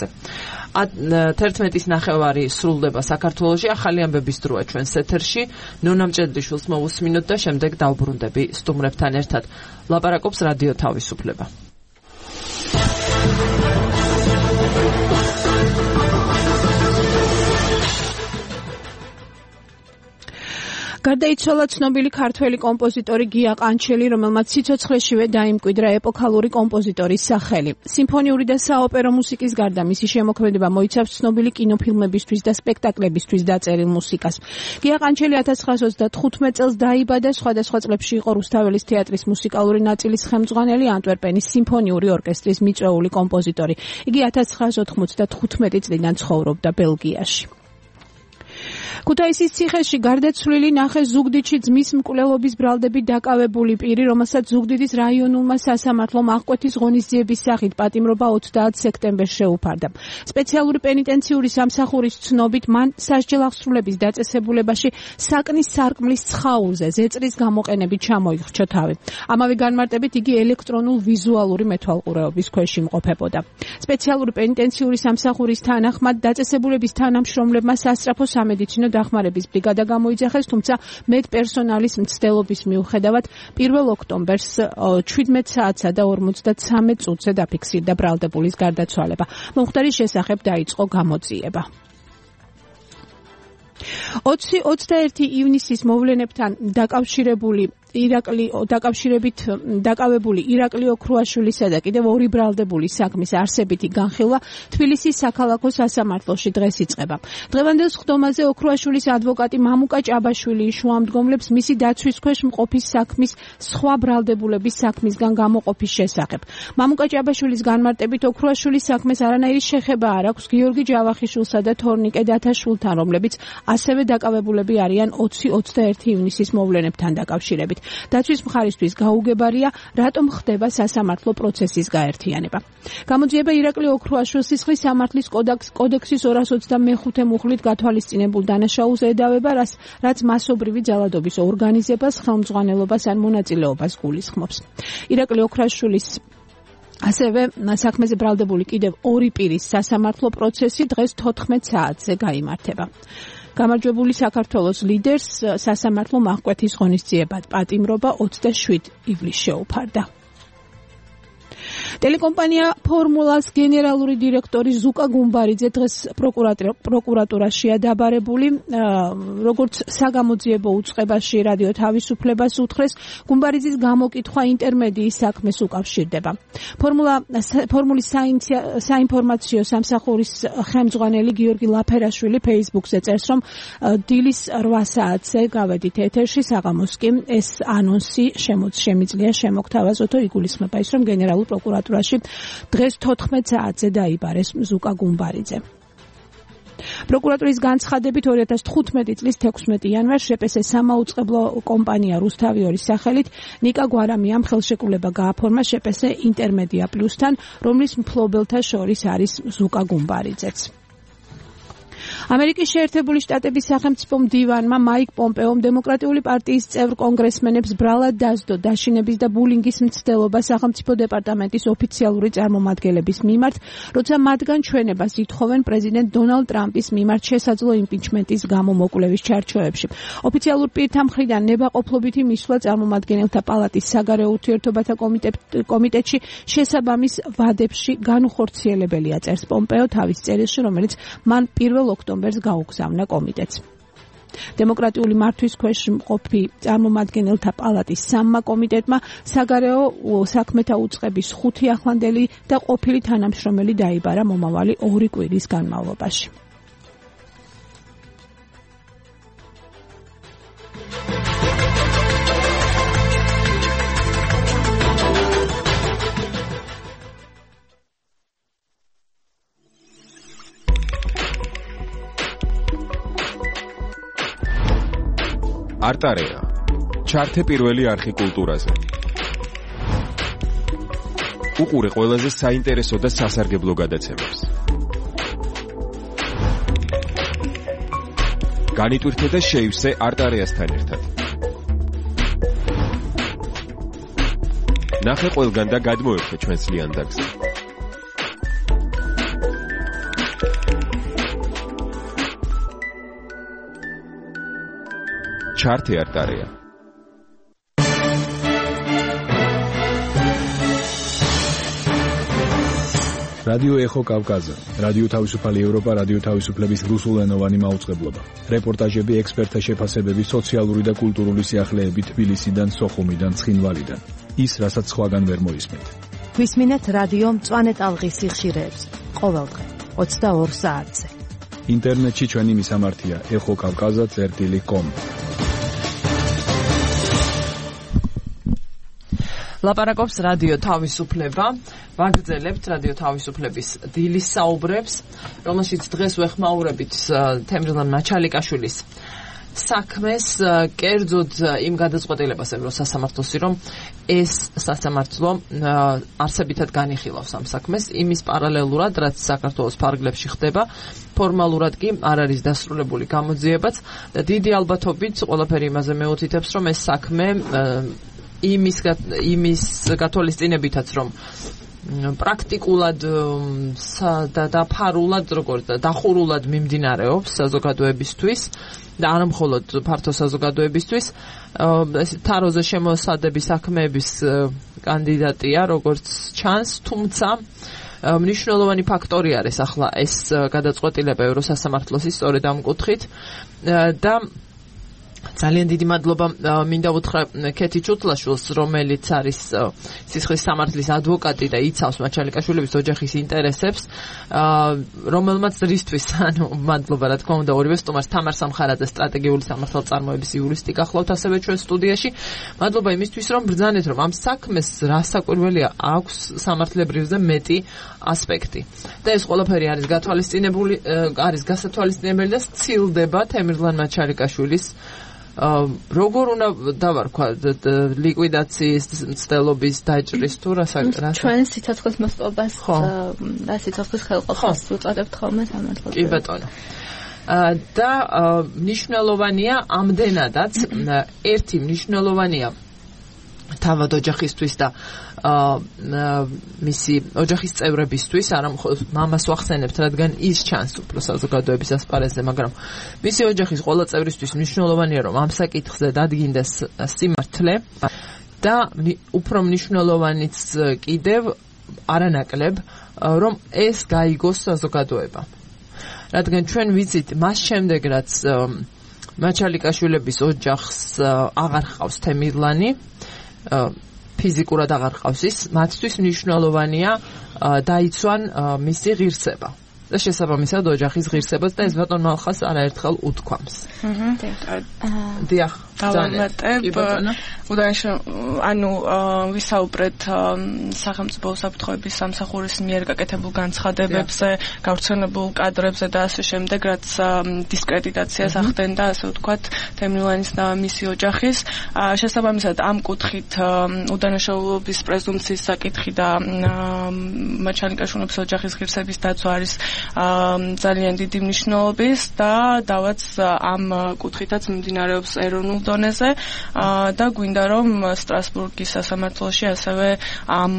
11:30 სრულდება საქართველოში, ახალი ამბების დროა ჩვენს ეთერში. ნონა მჭედრიშვილს მოვუსმინოთ და შემდეგ დავბრუნდები სტუმრებთან ერთად. ლაპარაკობს რადიო თავისუფლება. გარდაიცვალა ცნობილი ქართველი კომპოზიტორი გია ყანჩელი, რომელმაც სიცოცხლეშივე დაიმკვიდრა ეპოქალური კომპოზიტორის სახელი. სიმფონიური და საოპერო მუსიკის გარდა მისი შემოქმედება მოიცავს ცნობილი კინოფილმებისთვის და სპექტაკლებისთვის დაწერილ მუსიკას. გია ყანჩელი 1925 წელს დაიბადა, სხვადასხვა წლებში იყო რუსთაველის თეატრის მუსიკალური ნაწილის ხელმძღვანელი, ანტვერპენის სიმფონიური ორკესტრის მიწვეული კომპოზიტორი. იგი 1995 წლიდან ცხოვრობდა ბელგიაში. ქუთაისის ციხეში გარდაცვლილი ნახე ზუგდიდში ძმის მკვლელობის ბრალდებით დაკავებული პირი, რომელსაც ზუგდიდის რაიონულმა სასამართლომ აღკვეთის ღონისძიების სახით პატიმრობა 30 სექტემბერს შეუფარდა. სპეციალური პენიტენციური სამსახურის ცნობით მან სასჯელ აღსრულების დაწესებულებაში საკნის სარკმლის ცხაურზე ზეწრის გამოყენებით ჩამოიხრჩა თავი. ამავე განმარტებით იგი ელექტრონულ ვიზუალური მეთვალყურეობის ქვეშ იმყოფებოდა. სპეციალური პენიტენციური სამსახურის თანახმად დაწესებულების თანამშრომლებმა სასწრაფო სამედიცინო დახმარების ბრიგადა გამოიძახეს, თუმცა მედპერსონალის მცდელობის მიუხედავად 1 ოქტომბერს 17 საათსა და 53 წუთზე დაფიქსირდა ბრალდებულის გარდაცვალება. მომხდარის შესახებ დაიწყო გამოძიება. 20-21 ივნისის მოვლენებთან დაკავებული ირაკლი ოქრუაშვილისა და კიდევ ორი ბრალდებულის საქმის არსებითი განხილვა თბილისის საქალაქო სასამართლოში დღეს იწყება. დღევანდელ სხდომაზე ოქრუაშვილის ადვოკატი მამუკა ჭაბაშვილი შუამდგომლებს მისი დაცვის ქვეშ მყოფის საქმის სხვა ბრალდებულების საქმისგან გამოყოფის შესახებ. მამუკა ჭაბაშვილის განმარტებით ოქრუაშვილის საქმეს არანაირი შეხება არ აქვს გიორგი ჯავახიშვილსა და თორნიკე დათაშვილთან, რომლებიც ასევე დაკავებულები არიან 20-21 ივნისის მოვლენებთან დაკავშირებით. დაცვის მხარისთვის გაუგებარია, რატომ ხდება სასამართლო პროცესის გაერთიანება. გამოძიება ირაკლი ოქრუაშვილს სისხლის სამართლის კოდექსის 225 მუხლით გათვალისწინებულ დანაშაულს ედავება, რაც მასობრივი ძალადობის ორგანიზებას, ხელმძღვანელობას ან მონაწილეობას გულისხმობს. ირაკლი ოქრუაშვილის ასევე საქმეზე ბრალდებული კიდევ ორი პირის სასამართლო პროცესი დღეს 14 საათზე გაიმართება. გამარჯვებული საქართველოს ლიდერს სასამართლომ აღკვეთის ღონისძიებად პატიმრობა 27 ივლისს შეუფარდა. ტელეკომპანია ფორმულას გენერალური დირექტორი ზუკა გუმბარიძე დღეს პროკურატურაშია დაბარებული. როგორც საგამოძიებო უწყებაში რადიო თავისუფლებას უთხრეს, გუმბარიძის გამოკითხვა ინტერმედიის საქმეს უკავშირდება. ფორმულის საინფორმაციო სამსახურის ხელმძღვანელი გიორგი ლაფერაშვილი Facebook-ზე წერს, რომ დილის 8 საათზე გავედით ეთერში, საღამოს კი ეს ანონსი შემიძლია შემოგთავაზოთო, იგულისხმება ის, რომ გენერალურ პროკურატურაში დღეს 14 საათზე დაიბარეს ზუკა გუმბარიძე. პროკურატურის განცხადებით 2015 წლის 16 იანვარს შეპესე სამაუწყებლო კომპანია რუსთავიორის სახელით ნიკა გვარამიამ ხელშეკრულება გააფორმა შეპესე ინტერმედია პლუსთან, რომლის მფლობელთა შორის არის ზუკა გუმბარიძეც. ამერიკის შეერთებული შტატების სახელმწიფო მდივანმა მაიკ პომპეომ დემოკრატიული პარტიის წევრ კონგრესმენებს ბრალად დასდო დაშინების და ბულინგის მცდელობა სახელმწიფო დეპარტამენტის ოფიციალური წარმომადგენლების მიმართ, როცა მათგან ჩვენებას ითხოვენ პრეზიდენტ დონალდ ტრამპის მიმართ შესაძლო იმპიჩმენტის გამო მოკვლევის ჩარჩოებში. ოფიციალურ პირთა მხრიდან ნებაყოფლობითი მისვლა წარმომადგენელთა პალატის საგარეო ურთიერთობათა კომიტეტში შესაბამის ვადებში განუხორციელებელია, წერს პომპეო თავის წერილში, რომელიც მან 1 ოქტომბერს გაუგზავნა კომიტეტს. დემოკრატიული მართვის ქვეშ მყოფი წარმომადგენელთა პალატის 3 კომიტეტმა საგარეო საქმეთა უწყების 5 ახლანდელი და ყოფილი თანამშრომელი დაიბარა მომავალი 2 კვირის განმავლობაში. არტარეა. ჩართე პირველი არხი კულტურაზე. უყურე ყველაზე საინტერესო და სასარგებლო გადაცემებს. განიტვირთე და შეივსე არტარეასთან ერთად. ნახე ყველგან და გადმოერთე ჩვენს ლიანდაგზე. ჩართე არტარეა. რადიო ეხო კავკაზა, რადიო თავისუფალი ევროპა, რადიო თავისუფლების რუსულენოვანი მაუწყებლობა. რეპორტაჟები, ექსპერტთა შეფასებები, სოციალური და კულტურული სიახლეები თბილისიდან, სოხუმიდან, ცხინვალიდან. ის, რასაც სხვაგან ვერ მოისმენთ. გვისმინეთ რადიო მწვანე ტალღის სიხშირეებს. ყოველდღე 22 საათზე. ინტერნეტში ჩვენი მისამართია ეხოკავკაზა.com. ლაპარაკობს რადიო თავისუფლება, ვაგრძელებთ რადიო თავისუფლების დილის საუბრებს, რომელშიც დღეს ვეხმაურებით თემრილან მაჩალიკაშვილის საქმეს, კერძოდ იმ გადაწყვეტილებას ევროსასამართლოსი, რომ ეს სასამართლო არსებითად განიხილავს ამ საქმეს, იმის პარალელურად, რაც საქართველოს ფარგლებში ხდება, ფორმალურად კი არ არის დასრულებული გამოძიებაც და დიდი ალბათობით ყველაფერი იმაზე მეუთითებს, რომ ეს საქმე იმის გათვალისწინებითაც, რომ პრაქტიკულად და ფარულად, როგორც დახურულად მიმდინარეობს საზოგადოებისთვის და არა მხოლოდ ფართო საზოგადოებისთვის, ეს თაროზე შემოსადების საქმეების კანდიდატია, როგორც ჩანს, თუმცა მნიშვნელოვანი ფაქტორი არის ახლა ეს გადაწყვეტილება ევროსასამართლოსის სწორედ ამ კუთხით და ძალიან დიდი მადლობა მინდა უთხრა ქეთი ჩუტლაშვილს, რომელიც არის სისხლის სამართლის ადვოკატი და იცავს მაჩალიკაშვილების ოჯახის ინტერესებს, რომელმაც რისთვის, მადლობა რა თქმა უნდა ორივე სტუმარს, თამარ სამხარაძე, სტრატეგიული სამართალწარმოების იურისტი გახლავთ ასევე ჩვენ სტუდიაში. მადლობა იმისთვის, რომ ბრძანეთ, რომ ამ საქმეს რასაკვირველია აქვს სამართლებრივზე მეტი ასპექტი. და ეს ყველაფერი არის გათვალისწინებული, არის გასათვალისწინებელი და სცილდება თემირლან მაჩალიკაშვილის როგორ უნდა დავარქვა ლიკვიდაციის მცდელობის დაჭრის თუ ჩვენ სიცოცხლის მოსპობას და სიცოცხლის ხელყოფას უწოდებთ ხოლმე სამართლოს. კი ბატონო. და მნიშვნელოვანია ამდენადაც ერთი მნიშვნელოვანია თავად ოჯახისთვის და მისი ოჯახის წევრებისთვის, არა მხოლოდ მამას ვახსენებთ, რადგან ის ჩანს უფრო საზოგადოების ასპარეზზე, მაგრამ მისი ოჯახის ყველა წევრისთვის მნიშვნელოვანია, რომ ამ საკითხზე დადგინდეს სიმართლე და უფრო მნიშვნელოვანიც კიდევ არანაკლებ, რომ ეს გაიგოს საზოგადოება. რადგან ჩვენ ვიცით, მას შემდეგ რაც მაჩალიკაშვილების ოჯახს აღარ ჰყავს თემირლანი, ფიზიკურად აღარ ყავს ის, მათთვის მნიშვნელოვანია დაიცვან მისი ღირსება და შესაბამისად ოჯახის ღირსებაც და ეს ბატონ მალხას არაერთხელ უთქვამს. დიახ, დავამატებ, ანუ ვისაუბრეთ სახელმწიფო უსაფრთხოების სამსახურის მიერ გაკეთებულ განცხადებებზე, გავრცელებულ კადრებზე და ასე შემდეგ, რაც დისკრედიტაციას ახდენდა, ასე ვთქვათ, თემირლანის და მისი ოჯახის. შესაბამისად ამ კუთხით უდანაშაულობის პრეზუმპციის საკითხი და მაჩალიკაშვილების ოჯახის ღირსების დაცვა არის ძალიან დიდი მნიშვნელობის და დავაც ამ კუთხითაც მიმდინარეობს ეროვნულ დონეზე და გვინდა რომ სტრასბურგის სასამართლოში ასევე ამ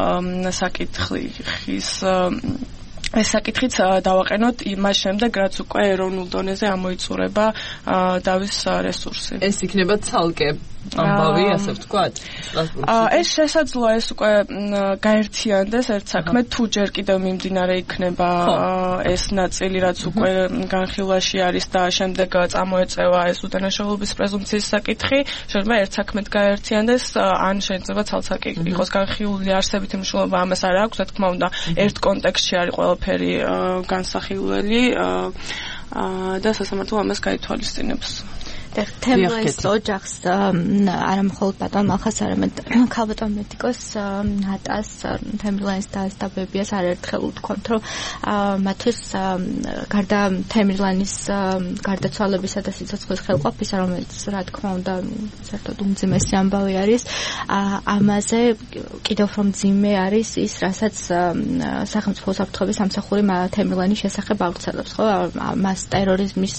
საკითხის ეს საკითხიც დავაყენოთ იმას შემდეგ, რაც უკვე ეროვნულ დონეზე ამოიწურება დავის რესურსი. ეს იქნება ცალკე ამბავი, ასე ვთქვათ, სტრასბურგში. ეს შესაძლოა ეს უკვე გაერთიანდეს ერთ საქმე, თუ ჯერ კიდევ მიმდინარე იქნება ეს ნაწილი, რაც უკვე განხილვაში არის და შემდეგ წამოეწევა ეს უდანაშაულობის პრეზუმპციის საკითხი, შეიძლება ერთ საქმედ გაერთიანდეს, ან შეიძლება ცალ-ცალკე იყოს განხილული არსებითი მნიშვნელობა ამას არ აქვს, რა თქმა უნდა, ერთ კონტექსტში არის ყველაფერი განსახილველი და სასამართლო ამას გაითვალისწინებს. თემის ოჯახს არა მხოლოდ ბატონ მალხას, არამედ ქალბატონ მედიკოს ნატას თემირლანის დაასტაბებიას არაერთხელ უთქვამთ, რომ მათთვის გარდა თემირლანის გარდაცვალებისა და სიცოცხლის ხელყოფისა, რომელიც რა თქმა უნდა საერთოდ უმძიმესი ამბავი არის, ამაზე კიდევ უფრო მძიმე არის ის, რასაც სახელმწიფო უსაფრთხოების სამსახური თემირლანის შესახებ ავრცელებს, ხო? მას ტერორიზმის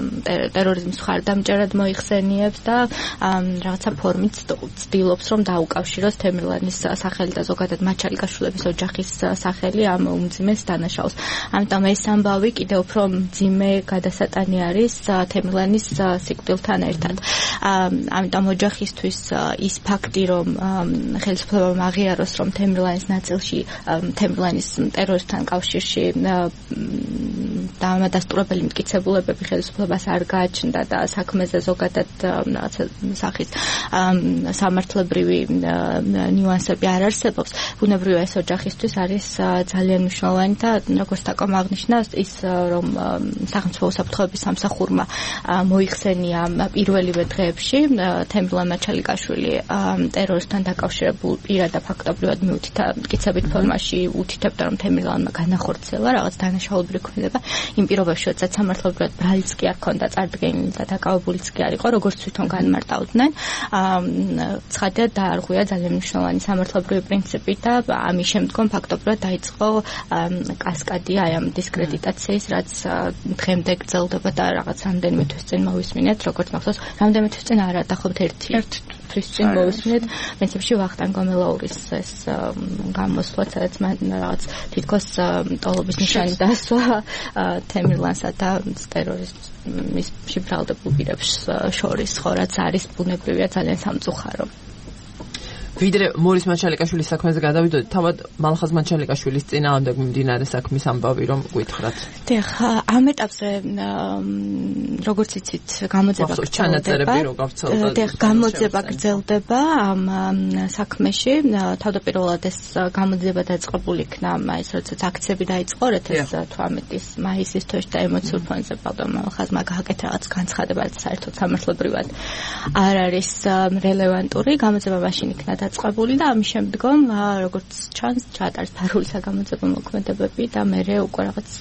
მხარდამჭერ მოიხსენიებს და რაღაცა ფორმით ცდილობს რომ დაუკავშიროს თემირლანის სახელი და ზოგადად მაჩალიკაშვილების ოჯახის სახელი ამ უმძიმეს დანაშაულს. ამიტომ ეს ამბავი კიდევ უფრო მძიმე გადასატანი არის თემირლანის სიკვდილთან ერთად. ამიტომ ოჯახისთვის ის ფაქტი რომ ხელისუფლებამ აღიაროს რომ თემირლანის ნაწილში თემირლანის ტერორისტთან კავშირში დამადასტურებელი მტკიცებულებები ხელისუფლებას არ გააჩნდა და საქმეზე ზოგადად რაღაცა სახის სამართლებრივი ნიუანსები არ არსებობს. ბუნებრივია ეს ოჯახისთვის არის ძალიან მნიშვნელოვანი და როგორც თაკომ აღნიშნა ის რომ სახელმწიფო უსაფრთხოების სამსახურმა მოიხსენია პირველივე დღეებში თემირლან მაჩალიკაშვილი ტერორისტთან დაკავშირებულ პირად და ფაქტობრივად მტკიცებით ფორმაში უთითებდა რომ თემირლანმა განახორციელა რაღაც დანაშაულებრივი ქმედება იმ პირობაში, როდესაც სამართლებრივად ბრალიც კი არ ქონდა წარდგენილი და დაკავებულიც კი არ იყო, როგორც თვითონ განმარტავდნენ. ცხადია დაარღვია ძალიან მნიშვნელოვანი სამართლებრივი პრინციპი და ამის შემდგომ ფაქტობრივად დაიწყო კასკადი აი ამ დისკრედიტაციის, რაც დღემდე გრძელდება და რაღაც რამდენიმე თვის წინ მოვისმინეთ, როგორც მახსოვს, რამდენიმე თვის წინ არა, დაახლოებით ერთი თვის წინ მოვისმინეთ, პრინციპში ვახტანგ გომელაურის ეს გამოსვლა, სადაც მან რაღაც თითქოს ტოლობის ნიშანი დასვა თემირლანსა და ტერორისტის შებრალდებულ პირებს შორის, ხო, რაც არის ბუნებრივია ძალიან სამწუხარო. ვიდრე მორის მაჩალიკაშვილის საქმეზე გადავიდოდით, თავად მალხაზ მაჩალიკაშვილის წინააღმდეგ მიმდინარე საქმის ამბავი რომ გითხრათ. დიახ, ამ ეტაპზე როგორც იცით, გამოძება ჩანაწერები რო გავცელდა. დიახ, გამოძება გრძელდება ამ საქმეში. თავდაპირველად ეს გამოძება დაწყებული იქნა, ის როდესაც აქციები დაიწყო 2018-ის მაისის თვეში და ემოციურ ფონზე ბატონ მალხაზმა გააკეთა რაღაც განცხადება, რაც საერთოდ სამართლებრივად არ არის რელევანტური. გამოძება მაშინ იქნა დაწყებული და ამის შემდგომ როგორც ჩანს ჩაატარეს ფარული საგამოძიებო მოქმედებები და მერე უკვე რაღაც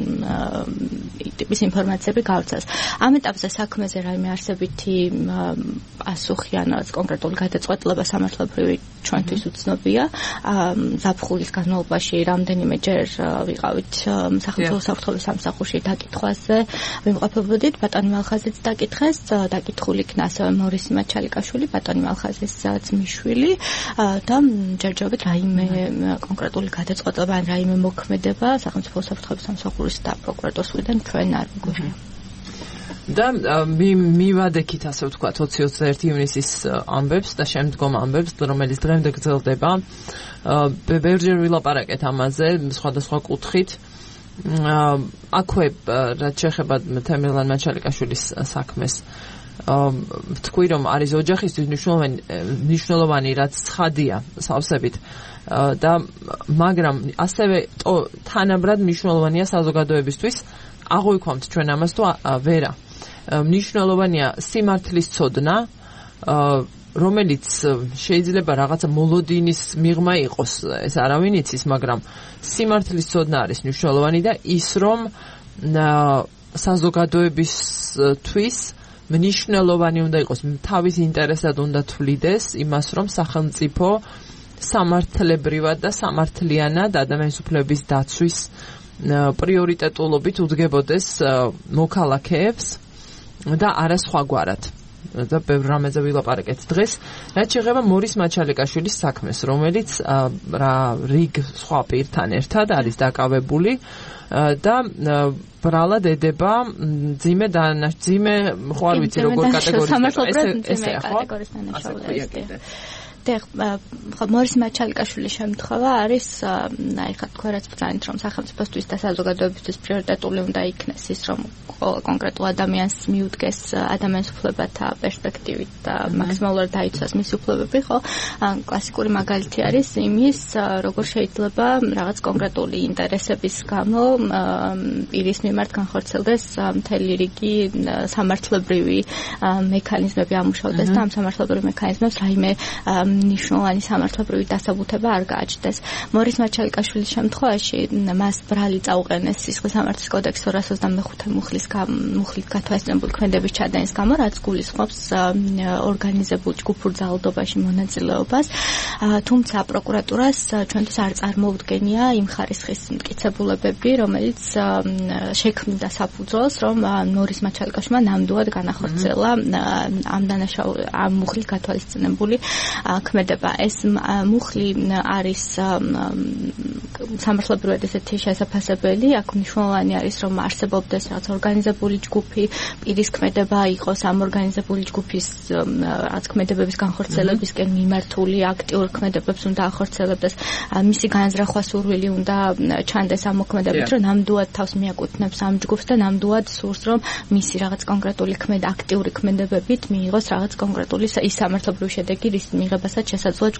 ტიპის ინფორმაციები გავრცელეს. ამ ეტაპზე საქმეზე რაიმე არსებითი პასუხი ან რაღაც კონკრეტული გადაწყვეტილება სამართლებრივი ჩვენთვის უცნობია. ზაფხულის განმავლობაში რამდენიმეჯერ ვიყავით სახელმწიფო უსაფრთხოების სამსახურში დაკითხვაზე ვიმყოფებოდით, ბატონი მალხაზიც დაკითხეს, დაკითხული იქნა ასევე მორისი მაჩალიკაშვილი, ბატონი მალხაზის ძმისშვილი და ჯერჯერობით რაიმე კონკრეტული გადაწყვეტილება ან რაიმე მოქმედება სახელმწიფო უსაფრთხოების სამსახურის და პროკურატურის მხრიდან ჩვენ არ გვეღია. და მივადექით ასე ვთქვათ 20-21 ივნისის ამბებს და შემდგომ ამბებს, რომელიც დღემდე გრძელდება. ბევრჯერ ვილაპარაკეთ ამაზე სხვადასხვა კუთხით. აქვე რაც შეეხება თემირლან მაჩალიკაშვილის საქმეს ვთქვი რომ არის ოჯახისთვის მნიშვნელოვანი რაც ცხადია სავსებით და მაგრამ ასევე თანაბრად მნიშვნელოვანია საზოგადოებისთვის აღვიქვამთ ჩვენ ამას თუ ვერა მნიშვნელოვანია სიმართლის ცოდნა რომელიც შეიძლება რაღაცა მოლოდინის მიღმა იყოს ეს არავინ იცის მაგრამ სიმართლის ცოდნა არის მნიშვნელოვანი და ის რომ საზოგადოებისთვის მნიშვნელოვანი უნდა იყოს თავის ინტერესად უნდა თვლიდეს იმას რომ სახელმწიფო სამართლებრივად და სამართლიანად ადამიანის უფლებების დაცვის პრიორიტეტულობით უდგებოდეს მოქალაქეებს და არა სხვაგვარად. და ბევრ რამეზე ვილაპარაკეთ დღეს, რაც შეეხება მორის მაჩალიკაშვილის საქმეს, რომელიც რიგ სხვა პირთან ერთად არის დაკავებული და ბრალად ედება ძიმე ხო არ ვიცი როგორ კატეგორიის ესე კატეგორიის დანაშაულებს. ხო მორის მაჩალიკაშვილის შემთხვევა არის აი ხა თქვა რაც ვთქვით რომ სახელმწიფოსთვის და საზოგადოებისთვის პრიორიტეტული უნდა იქნეს ის რომ კონკრეტულ ადამიანს მიუდგეს ადამიანის უფლებათა პერსპექტივით და მაქსიმალურად დაიცვას მის უფლებები ხო კლასიკური მაგალითი არის იმის როგორ შეიძლება რაღაც კონკრეტული ინტერესების გამო პირის მიმართ განხორციელდეს მთელი რიგი სამართლებრივი მექანიზმები ამუშავდეს და ამ სამართლებრივი მექანიზმებს რაიმე ნიშნულოვანი სამართლებრივი დასაბუთება არ გააჩნდეს. მორის მაჩალიკაშვილის შემთხვევაში მას ბრალი წაუყენეს სისხლის სამართლის კოდექსის 225 მუხლით გათვალისწინებული ქმედების ჩადენის გამო, რაც გულისხმობს ორგანიზებულ ჯგუფურ ძალადობაში მონაწილეობას. თუმცა პროკურატურას ჩვენთვის არ წარმოუდგენია იმ ხარისხის მტკიცებულებები, რომელიც შექმნიდა საფუძველს, რომ მორის მაჩალიკაშვილმა ნამდვილად განახორციელა ამ მუხლით გათვალისწინებული ქმედება. ეს მუხლი არის სამართლებრივად ესეთი შესაძლებელი, აქ მნიშვნელოვანი არის რომ არსებობდეს რაღაც ორგანიზებული ჯგუფი, პირის ქმედება იყოს ამ ორგანიზებული ჯგუფის რაღაც ქმედებების განხორციელებისკენ მიმართული, აქტიურ ქმედებებს უნდა ახორციელებდეს, მისი განზრახვა სურვილი უნდა ჩანდეს ამ მოქმედებით, რომ ნამდვილად თავს მიაკუთვნებს ამ ჯგუფს და ნამდვილად სურს რომ მისი რაღაც კონკრეტული აქტიური ქმედებებით მიიღოს რაღაც კონკრეტული ის სამართლებრივი შედეგი, რის მიღებასაც შესაძლოა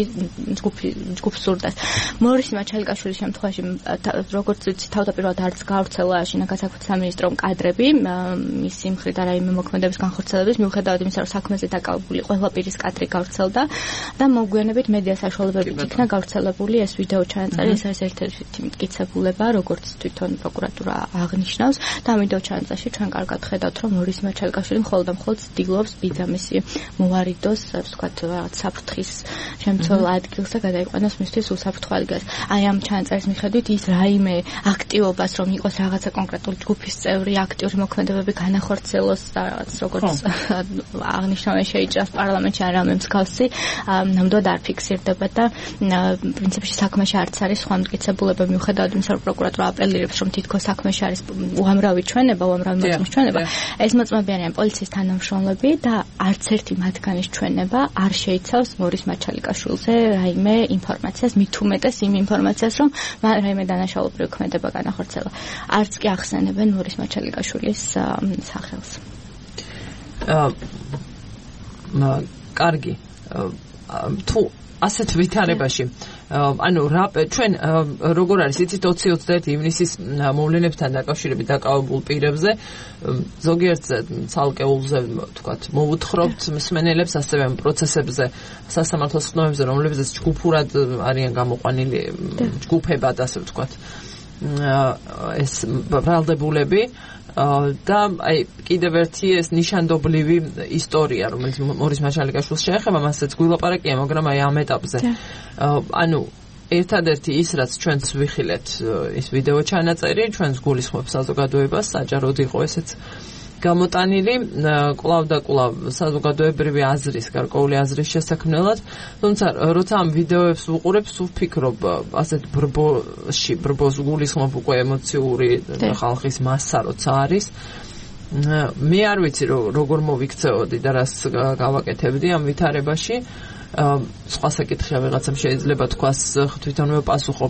ჯგუფს სურდეს. მორის მაჩალიკაშვილის შემთხვევაში როგორც ვიცი თავდაპირველად არც გავრცელა შინაგან საქმეთა სამინისტრომ კადრები მისი მხრიდან რაიმე მოქმედების განხორციელების მიუხედავად იმისა რომ საქმეზე დაკავებული ყველა პირის კადრი გავრცელდა და მოგვიანებით მედია საშუალებებით იქნა გავრცელებული ეს ვიდეო ჩანაწერი. ეს არის ერთ-ერთი მტკიცებულება როგორც თვითონ პროკურატურა აღნიშნავს და ამ ვიდეო ჩანაწერში ჩვენ კარგად ხედავთ რომ მორის მაჩალიკაშვილი მხოლოდ ცდილობს ბიძამისი მოვარიდოს ვთქვათ საფრთხის შემცველ ადგილს და გადაიყვანოს მისთვის უსაფრთხო ადგილს. აი ამ ჩანაწერის მიხედვით ის რაიმე აქტივობას რომ იყოს რაღაცა კონკრეტული ჯგუფის წევრი, აქტიური მოქმედებები განახორციელოს და რაღაც როგორც აღნიშნავენ შეიჭრას პარლამენტში არ რამე მსგავსი ნამდვილად არ ფიქსირდება და პრინციპში საქმეში არც არის სხვა მტკიცებულებები მიუხედავად იმისა რომ პროკურატურა აპელირებს რომ თითქოს საქმეში არის უამრავი ჩვენება, უამრავი მოწმის ჩვენება. ეს მოწმეები არიან პოლიციის თანამშრომლები და არც ერთი მათგანის ჩვენება არ შეიცავს მორის მაჩალიკაშვილზე რაიმე ინფორმაციას, მით უმეტეს იმ ინფორმაციას, რომ მან რაიმე დანაშაულებრივი ქმედება განახორციელა. არც კი ახსენებენ მორის მაჩალიკაშვილის სახელს. კარგი. თუ ასეთ ვითარებაში ანუ ჩვენ როგორ არის იცით 20-21 ივნისის მოვლენებთან დაკავშირებით დაკავებულ პირებზე ზოგიერთ ცალკეულზე თქვათ მოვუთხრობთ მსმენელებს ასევე პროცესებზე სასამართლოს ხდომებზე რომლებზეც ჯგუფურად არიან გამოყვანილი ჯგუფებად ასე ვთქვათ ეს ბრალდებულები და აი კიდევ ერთი ეს ნიშანდობლივი ისტორია რომელიც მორის მაჩალიკაშვილს შეეხება მასაც გვილაპარაკია მაგრამ აი ამ ეტაპზე ანუ ერთადერთი ის რაც ჩვენც ვიხილეთ ის ვიდეო ჩანაწერი ჩვენს გულისხმობს საზოგადოებას საჯაროდ იყო ესეც გამოტანილი კვლავ და კვლავ საზოგადოებრივი აზრის გარკვეული აზრის შესაქმნელად თუმცა როცა ამ ვიდეოებს ვუყურებ სულ ვფიქრობ ასეთ ბრბოს გულისხმობ უკვე ემოციური ხალხის მასა როცა არის მე არ ვიცი როგორ მოვიქცეოდი და რას გავაკეთებდი ამ ვითარებაში სხვა საკითხია ვიღაცამ შეიძლება თქვას თვითონვე პასუხობ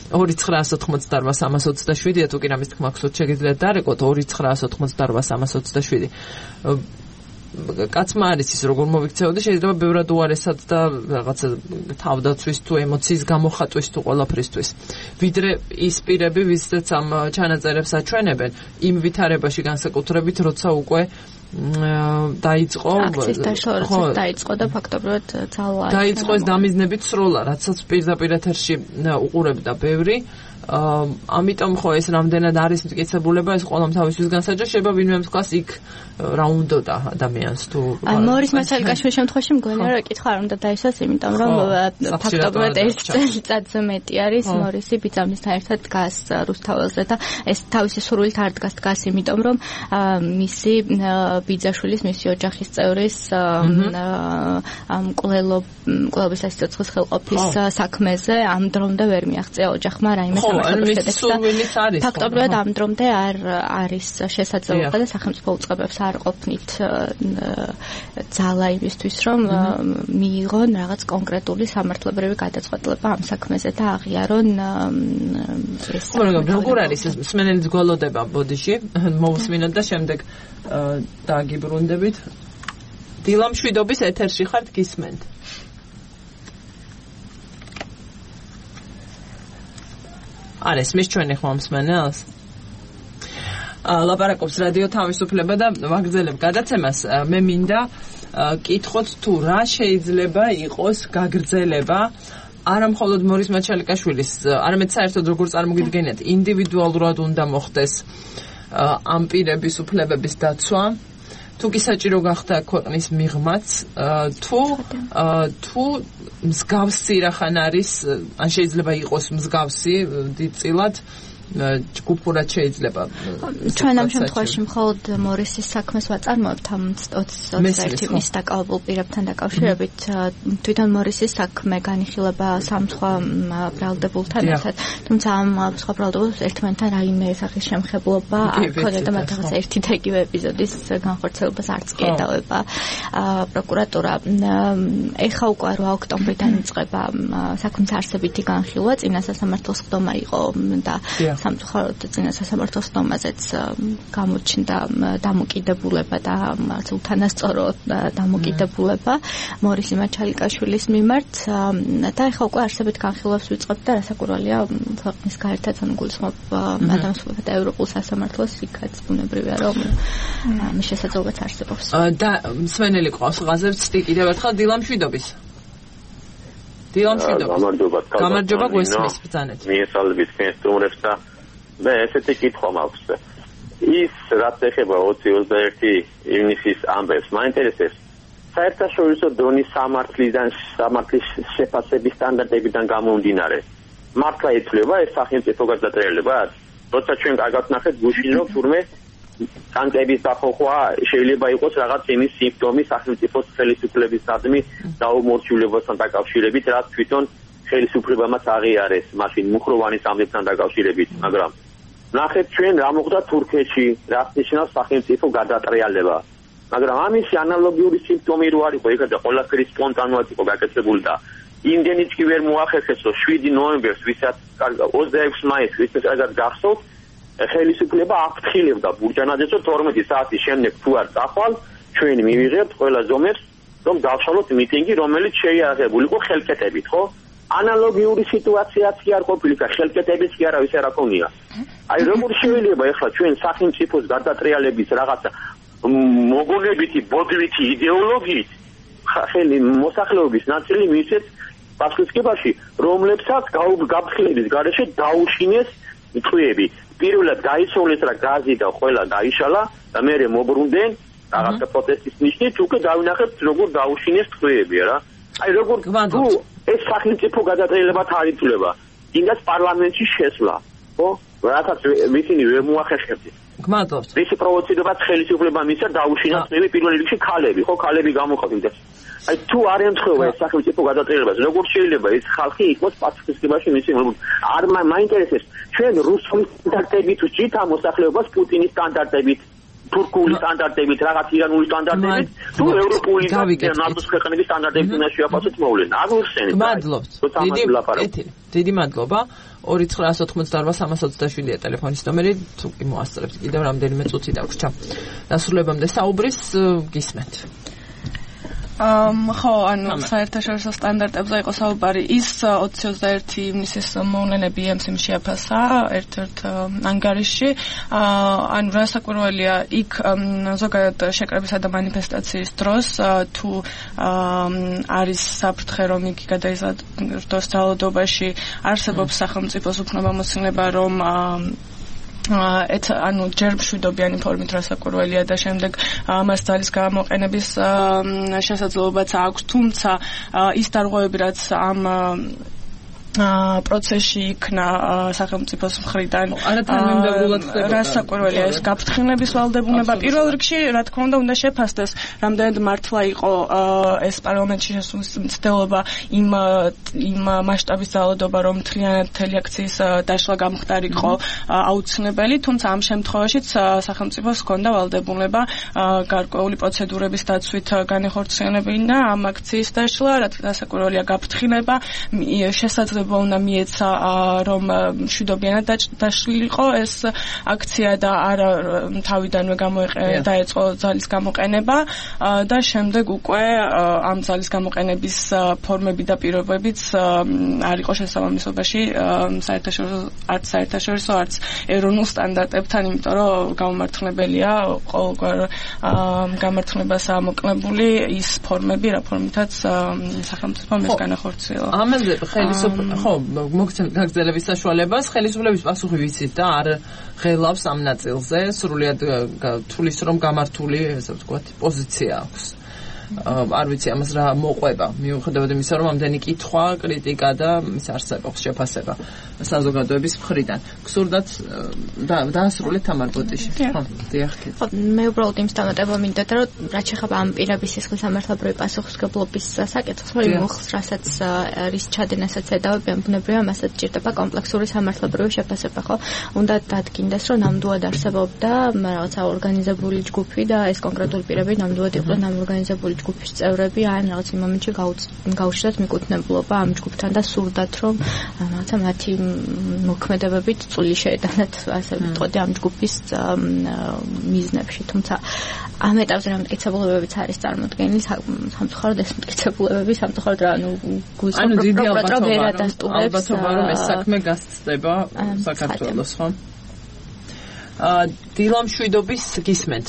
2998327 თუ კი რამის თქმა გსურთ შეგიძლიათ დარეკოთ 2998327 კაცმა არის ის როგორ მოვიქცეოდი შეიძლება ბევრად უარესად და რაღაცა თავდაცვის თუ ემოციის გამოხატვის თუ ყველაფრისთვის ვიდრე ის პირები ვისაც ამ ჩანაწერებს აჩვენებენ იმ ვითარებაში განსაკუთრებით როცა უკვე დაიწყო აქციის დაშორება დაიწყო და ფაქტობრივად ძალა დაიწყო ეს დამიზნებით სროლა, რაცაც პირდაპირ ეთერში უყურებდა ბევრი. ამიტომ ხო ეს რამდენად არის მტკიცებულება, ეს ყველამ თავისთვის განსაჯა, შეიძლება ვინმე თქვას იქ რა უნდოდა ადამიანს თუ მორის მასალიკაშვილის შემთხვევაში მგონია რომ კითხვა არ უნდა დაისვას, იმიტომ რომ ფაქტობრივად ეს წელიწადზე მეტი არის მორისი ბიძამისთან ერთად დგას რუსთაველზე და ეს თავისი სურვილით არ დგას, იმიტომ რომ მისი ბიძაშვილის, მისი ოჯახის წევრის მკვლელობის სიცოცხლის ხელყოფის საქმეზე ამ დრომდე ვერ მიაღწია ოჯახმა რაიმე ფაქტობრივად ამ დრომდე არ არის შესაძლებლობა და სახელმწიფო უწყებებს არ ყოფნით ძალა იმისთვის რომ მიიღონ რაღაც კონკრეტული სამართლებრივი გადაწყვეტილება ამ საქმეზე და აღიარონ ეს როგორ არის ეს მსმენელის გვალოდება ბოდიში მოусმინოთ და შემდეგ დააგიბრუნდებით დილამშვიდობის ეთერში ხართ გისმენთ არის მის ჩვენი ხმამსმენელს ლაპარაკობს რადიო თავისუფლება და ვაგრძელებ გადაცემას მე მინდა კითხოთ თუ რა შეიძლება იყოს გაგრძელება არა მხოლოდ მორის მაჩალიკაშვილის არამედ საერთოდ როგორ წარმოგიდგენიათ ინდივიდუალურად უნდა მოხდეს ამ პირების უფლებების დაცვა თუ კი საჭირო გახდა ქვეყნის მიღმაც თუ მსგავსი რახან არის ან შეიძლება იყოს მსგავსი დიდწილად ჯგუფურად შეიძლება ჩვენ ამ შემთხვევაში მხოლოდ მორისის საქმეს ვაწარმოებთ ამ 21 მის დაკავებულ პირებთან დაკავშირებით თვითონ მორისის საქმე განიხილება სამ სხვა ბრალდებულთან ერთად თუმცა ამ სხვა ბრალდებულს ერთმანეთთან რაიმე სახის შემხებლობა არ ქონია და მათ რაღაც ერთი და იგივე ეპიზოდის განხორციელებას არც კი ედავება პროკურატურა ეხა უკვე 8 ოქტომბრიდან იწყება საქმის არსებითი განხილვა წინა სასამართლოს ხდომა იყო და სამწუხაროდ წინა სასამართლოს ხდომაზეც გამოჩნდა დამოკიდებულება და უთანასწორო დამოკიდებულება მორისი მაჩალიკაშვილის მიმართ და ეხლა უკვე არსებით განხილვას ვიწყებთ და რასაკურველია ქვეყნის გარეთაც გულისხმობ ადამიანთა და ევროპულ სასამართლოს იქაც ბუნებრივია რომ მის შესაძლებლობაც არსებობს და მსმენელი ყავს ღაზევს კიდევ ერთხელ დილამშვიდობის გამარჯობა გვესმის ბრძანეთ მიესალმებით თქვენს სტუმრებს და მე ესეთი კითხვა მაქვს ის რაც ეხება 20-21 ივნისის ამბებს მაინტერესებს საერთაშორისო დონის სამართლის შეფასების სტანდარტებიდან გამომდინარე მართლა ითვლება ეს სახელმწიფო გადატრიალება როცა ჩვენ კარგად ნახეთ გუშინ რომ თურმე კანტების დახოხვა შეიძლება იყოს რაღაც იმის სიმპტომი სახელმწიფოს ხელისუფლების სადმი დაუმორჩილებასთან დაკავშირებით რაც თვითონ ხელისუფლებამაც აღიარეს მაშინ მუხროვანის ამბებთან დაკავშირებით მაგრამ ნახეთ ჩვენ რა მოხდა თურქეთში რაც ნიშნავს სახელმწიფო გადატრიალება მაგრამ ამისი ანალოგიური სიმპტომი რო არის ხო ეხლა ყველაფერი სპონტანურად იყო გაკეთებული და იმდენიც კი ვერ მოახერხეს რომ 7 ნოემბერს ვისაც 26 მაისს ვისაც კარგად გახსოვთ ხელისუფლება აფრთხილებდა ბურჯანაძესო 12 საათის შემდეგ თუ არ წახვალ ჩვენ მივიღებთ ყველა ზომებს რომ დავშალოთ მიტინგი რომელიც შეიარაღებული იყო ხელკეტებით ხო ანალოგიური სიტუაციაც კი არ ყოფილიყო ხელკეტებიც კი არავის არ აკონია აი როგორ შეიძლება ახლა ჩვენ სახელმწიფოს გადატრიალების რაღაცა მოგონებითი ბოდვითი იდეოლოგიით ხელი მოსახლეობის ნაწილი მისცეს პასუხისგებაში რომლებსაც გაფრთხილების გარეშე დაუშინეს ტყვიები პირველად გაიცოლეს რა გაზი და ყველა დაიშალა და მერე მობრუნდნენ რაღაცა პროტესტის ნიშნით უკვე დავინახებთ როგორ დაუშინეს ტყვიები რა აი როგორ თუ ეს სახელმწიფო გადატრიალება არ ითვლება იმას პარლამენტში შესვლა ხო რასაც მითინი ვერ მოახერხებთ გმადლობთ მისი პროვოცირებაც ხელისუფლებამ მისცა დაუშინა ტყვიები პირველ რიგში ქალები ხო ქალები გამოყავდნენ აი თუ არ ემთხვევა ეს სახელმწიფო გადატრიალებას როგორ შეიძლება ეს ხალხი იყოს პასუხისმგებაში მისი არ მაინტერესებს ჩვენ რუსული სტანდარტებით ვჭით ამ მოსახლეობას პუტინის სტანდარტებით თურქული სტანდარტებით რაღაც ირანული სტანდარტებით თუ ევროპული და ნატოს ქვეყნების სტანდარტებით უნდა შეაფასოთ მოვლენა არ ვიხსენებ გმადლობთ დიდი მადლობა 2988327-ია ტელეფონის ნომერი თუ კი მოასწრებთ კიდევ რამდენიმე წუთი დაგვრჩა დასრულებამდე საუბრის გისმენთ ხო, ანუ საერთაშორისო სტანდარტებზე იყო საუბარი. ის 2021 ივნისის მოვლენები EMC-მ შეაფასა ერთ-ერთ ანგარიშში. ანუ რასაკვირველია, იქ ზოგადად შეკრებისა და მანიფესტაციის დროს თუ არის საფრთხე, რომ იგი გადაიზარდოს ძალადობაში, არსებობს სახელმწიფოს უფლებამოსილება, რომ ანუ ჯერ მშვიდობიანი ფორმით რასაკვირველია და შემდეგ მას ძალის გამოყენების შესაძლებლობაც აქვს, თუმცა ის დარღვევები, რაც ამ პროცესში იქნა სახელმწიფოს მხრიდან რასაკვირველია ეს გაფრთხილების ვალდებულება. პირველ რიგში, რა თქმა უნდა შეფასდეს, რამდენად მართლა იყო ეს პარლამენტში შესული მცდელობა იმ მასშტაბის ძალადობა, რომ მთლიანად მთელი აქციის დაშლა გამხდარიყო აუცილებელი, თუმცა ამ შემთხვევაშიც სახელმწიფოს ჰქონდა ვალდებულება გარკვეული პროცედურების დაცვით განეხორციელებინა ამ აქციის დაშლა, რასაკვირველია გაფრთხილება, შესაძლებელი უნდა მიეცა რომ მშვიდობიანად დაშლილიყო ეს აქცია და არა თავიდანვე დაეწყო ძალის გამოყენება და შემდეგ უკვე ამ ძალის გამოყენების ფორმები და პირობებიც არ იყო შესაბამისობაში საერთაშორისო არც ეროვნულ სტანდარტებთან, იმიტომ რომ გამომართლებელია ყოველგვარ გამართლებას ამოკლებული ის ფორმები, რა ფორმითაც სახელმწიფომ ეს განახორციელა. ამაზე ხელისუფლება ხო, მოგცემ გაგრძელების საშუალებას, ხელისუფლების პასუხი ვიცით და არ ღელავს ამ ნაწილზე, სრულიად თulis რომ გამართული, ესე ვთქვათ, პოზიცია აქვს. არ ვიცი ამას რა მოყვება, მიუხედავად იმისა, რომ ამდენი კითხვა, კრიტიკა და მის არსებობს შეფასება საზოგადოების მხრიდან. გსურდათ დაასრულეთ თამარ ბოტიში. ხო, დიახ. ხო, მე უბრალოდ იმს დამატება მინდოდა, რომ რაც შეხება ამ პირების სისხლის სამართლებრივი პასუხისმგებლობის საკითხს, რომ მოხს, რასაც რის ჩადენასაც ედავები, ბუნებრივია, მასაც ჭირდება კომპლექსური სამართლებრივი შეფასება, ხო? უნდა დადგინდეს, რომ ნამდვილად არსებობდა რაღაცა ორგანიზებული ჯგუფი და ეს კონკრეტული პირები ნამდვილად იყვნენ ამ ორგანიზებული ჯგუფის წევრები, ან რაღაც იმ მომენტში გაუჩნდათ მიკუთვნებულობა ამ ჯგუფთან და სურდათ, რომ რაღაცა მათი მოქმედებებით წვლილი შეეტანათ, ასე ვიტყოდი, ამ ჯგუფის მიზნებში. თუმცა ამ ეტაპზე რა მტკიცებულებებიც არის წარმოდგენილი, სამწუხაროდ ეს მტკიცებულებები სამწუხაროდ რა პროკურატურა ვერ ადასტურებს. ალბათობა რომ ეს საქმე გასწდება საქართველოს, ხო? დილამშვიდობის გისმენთ.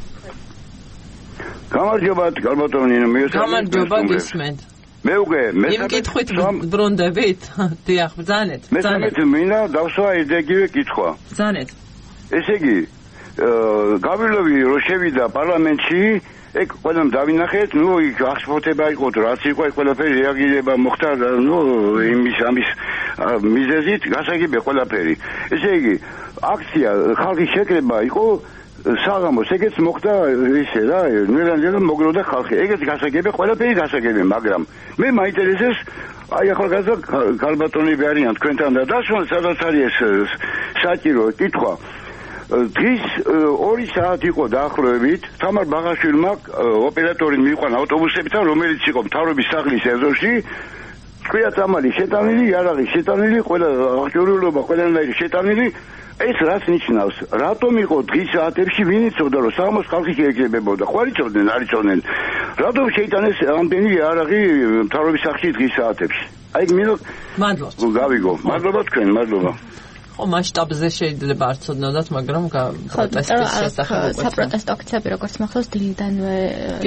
გამარჯობა, გალბატონინო, გამარჯობა, გისმენთ. მე უკვე იმ კითხვით ბრუნდებით? დიახ, ბრძანეთ. მე მინდა დავსვა იგივე კითხვა. ბრძანეთ. ესე იგი, გავილოვი რო შევიდა პარლამენტში, ეგ ყველამ დავინახეთ, იქ აღშფოთება იყო, რაც იყო, ყველაფერი რეაგირება მოხდა, იმის ამის მიზეზით გასაგებია ყველაფერი. ესე იგი, აქცია ხალხის შეკრება იყო საღამოს, ეგეც მოხდა ისე რა, ნერანჯერა მოგროვდა ხალხი. ეგეც გასაგებია, ყველაფერი გასაგებია, მაგრამ მე მაინტერესებს აი ახალგაზრდა გალბატონები არიან თქვენთან და დასვან სადაც არის ეს საჭირო კითხვა. დღის 2 საათი იყო დაახლოებით, თამარ ბაღაშვილმა ოპერატორი მიიყვანა ავტობუსებთან, რომელიც იყო მთავრობის სახლის ეზოში. თქვია წამალი შეტანილი, იარაღი შეტანილი, ყველა აღჭურვილობა ყველანაირი შეტანილი. ეს რაც ნიშნავს, რატომ იყო დღის საათებში ვინ იცოდა რომ საღამოს ხალხი შეეგებებოდა, ხო არ იცოდნენ, არ იცოდნენ. რატომ შეიტანეს ამდენი იარაღი მთავრობის სახლში დღის საათებში? აი მინდა მადლობა. გავიგო. მადლობა თქვენ, მადლობა. ხო, მასშტაბზე შეიძლება არ ცოდნოდათ, მაგრამ პროტესტის შესახებ საპროტესტო აქციები როგორც მახსოვს დილიდანვე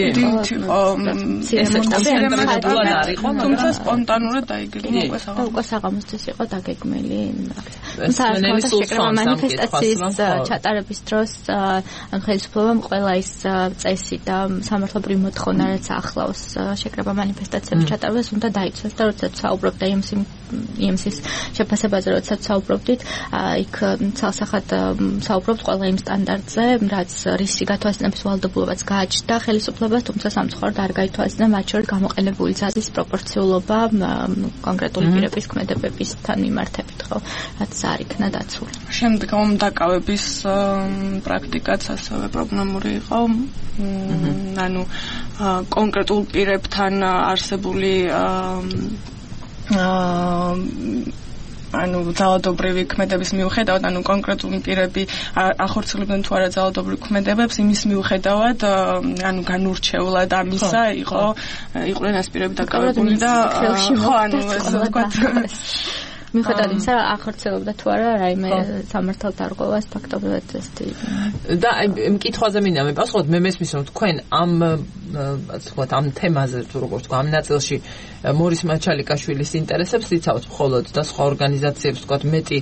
თუმცა სპონტანურად დაიგეგმა უკვე საღამოსთვის იყო დაგეგმილი აქცია. მანიფესტაციის ჩატარების დროს ან ხელისუფლებამ ყველა ის წესი და სამართლებრივი მოთხოვნა რაც ახლავს შეკრება მანიფესტაციების ჩატარებას უნდა დაიცვას და როდესაც საუბრობდა EMC-ის შეფასებაზე, როდესაც საუბრობდით იქ ცალსახად საუბრობთ ყველა იმ სტანდარტზე, რაც რისი გათვალისწინების ვალდებულებაც გააჩნდა ხელისუფლებას, თუმცა სამწუხაროდ არ გაითვალისწინა მათ შორის გამოყენებული ძალის პროპორციულობა კონკრეტული პირების ქმედებებისთან მიმართებით, ხო, რაც არ იქნა დაცული. შემდგომ დაკავების პრაქტიკაც ასევე პრობლემური იყო. ანუ კონკრეტულ პირებთან არსებული ანუ ძალადობრივი ქმედების მიუხედავად, ანუ კონკრეტული პირები ახორციელებდნენ თუ არა ძალადობრივ ქმედებებს, იმის მიუხედავად, ანუ განურჩეულად ამისა იყვნენ ეს პირები დაკავებული და ხო, ანუ ესე ვთქვათ მიუხედავად იმისა, ახორციელებდა თუ არა რაიმე სამართალდარღვევას ფაქტობრივად ესეთი. და მკითხვაზე მინდა მიპასუხოთ, მე მესმის რომ თქვენ ამ თემაზე თუ როგორ თქვა, ამ ნაწილში მორის მაჩალიკაშვილის ინტერესებს იცავთ მხოლოდ და სხვა ორგანიზაციებს თქვა მეტი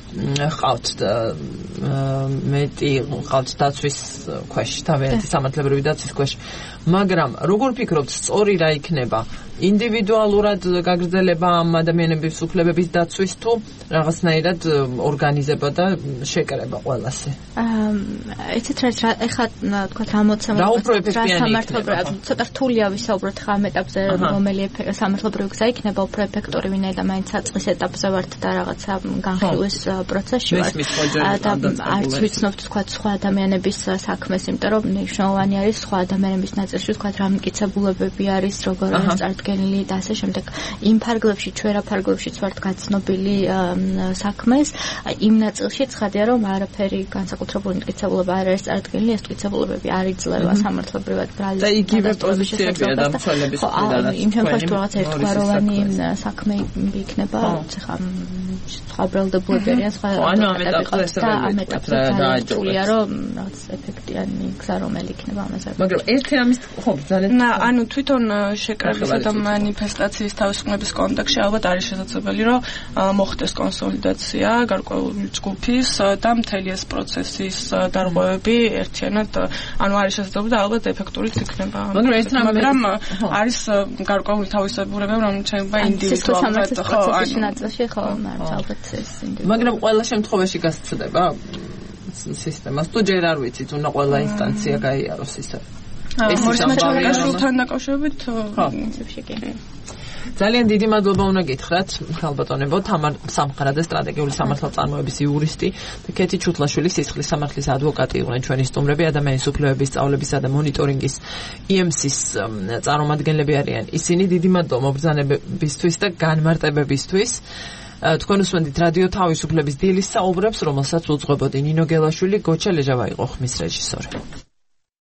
ყავთ დაცვის ქვეშ, თავიანთი სამართლებრივი დაცვის ქვეშ. მაგრამ როგორ ფიქრობთ, სწორი რა იქნება? ინდივიდუალურად გაგრძელება ამ ადამიანების უფლებების დაცვის თუ რაღაცნაირად ორგანიზება და შეკრება ყველასე? იცით რა, ეხლა თქვა სამართლებრივად ცოტა რთულია ვისაუბროთ ხა ამ ეტაპზე, რომელი სამართლებრივი გზა იქნება უფრო ეფექტური, ვინაიდან მაინც საწყის ეტაპზე ვართ და რაღაცა განხილვის პროცესში ვართ და არც ვიცნობთ თქვა სხვა ადამიანების საქმეს, იმიტომ რომ მნიშვნელოვანი არის სხვა ადამიანების ნაწილში თქვა რა მტკიცებულებები არის, როგორ არის წარდგენილი და ასე შემდეგ. იმ ფარგლებში, ჩვენ რა ფარგლებშიც ვართ გაცნობილი საქმეს, იმ ნაწილში ცხადია რომ არაფერი განსაკუთრებული მტკიცებულება არ არის წარდგენილი, ეს მტკიცებულებები არ იძლევა სამართლებრივად ბრალს. და იგივე პოზიციებია დამცველების მხრიდან. იმ შემთხვევაში რაღაც ერთგვაროვანი საქმე იქნება, ხა სხვა ბრალდებულები არიან, სხვა ამ ეტაპზე რთულია რომ რაღაც ეფექტიანი გზა რომელი იქნება ამაზე. მაგრამ ერთი ამის ხო ძალიან ანუ თვითონ შეკრებისა და მანიფესტაციის თავისუფლების კონტექსტში ალბათ არის შესაძლებელი რომ მოხდეს კონსოლიდაცია გარკვეული ჯგუფის და მთელი ეს პროცესის დარღვევები ერთიანად ანუ არის შესაძლებელი და ალბათ ეფექტურიც იქნება. მაგრამ არის გარკვეული თავისებურებები რომელიც შეიძლება ინდივიდუალურად ხო ნაწილში ხო ალბათ ეს მაგრამ ყველა შემთხვევაში გასცდება სისტემას თუ ჯერ არ ვიცით უნდა ყველა ინსტანცია გაიაროს ისე მორის მაჩალიკაშვილთან დაკავშირებით ძალიან დიდი მადლობა უნდა გითხრათ ხალბატონებო თამარ სამხარაძე სტრატეგიული სამართალწარმოების იურისტი და კეთი ჩუთლაშვილი სისხლის სამართლის ადვოკატი იყვნენ ჩვენი სტუმრები ადამიანის უფლებების სწავლებისა და მონიტორინგის EMC-ის წარმომადგენლები არიან ისინი დიდი მადლობა მობრძანებებისთვის და განმარტებებისთვის თქვენ უსმენთ რადიო თავისუფლების დილის საუბრებს რომელსაც უძღვებოდი ნინო გელაშვილი გოჩა ლეჟავა იყო ხმის რეჟისორი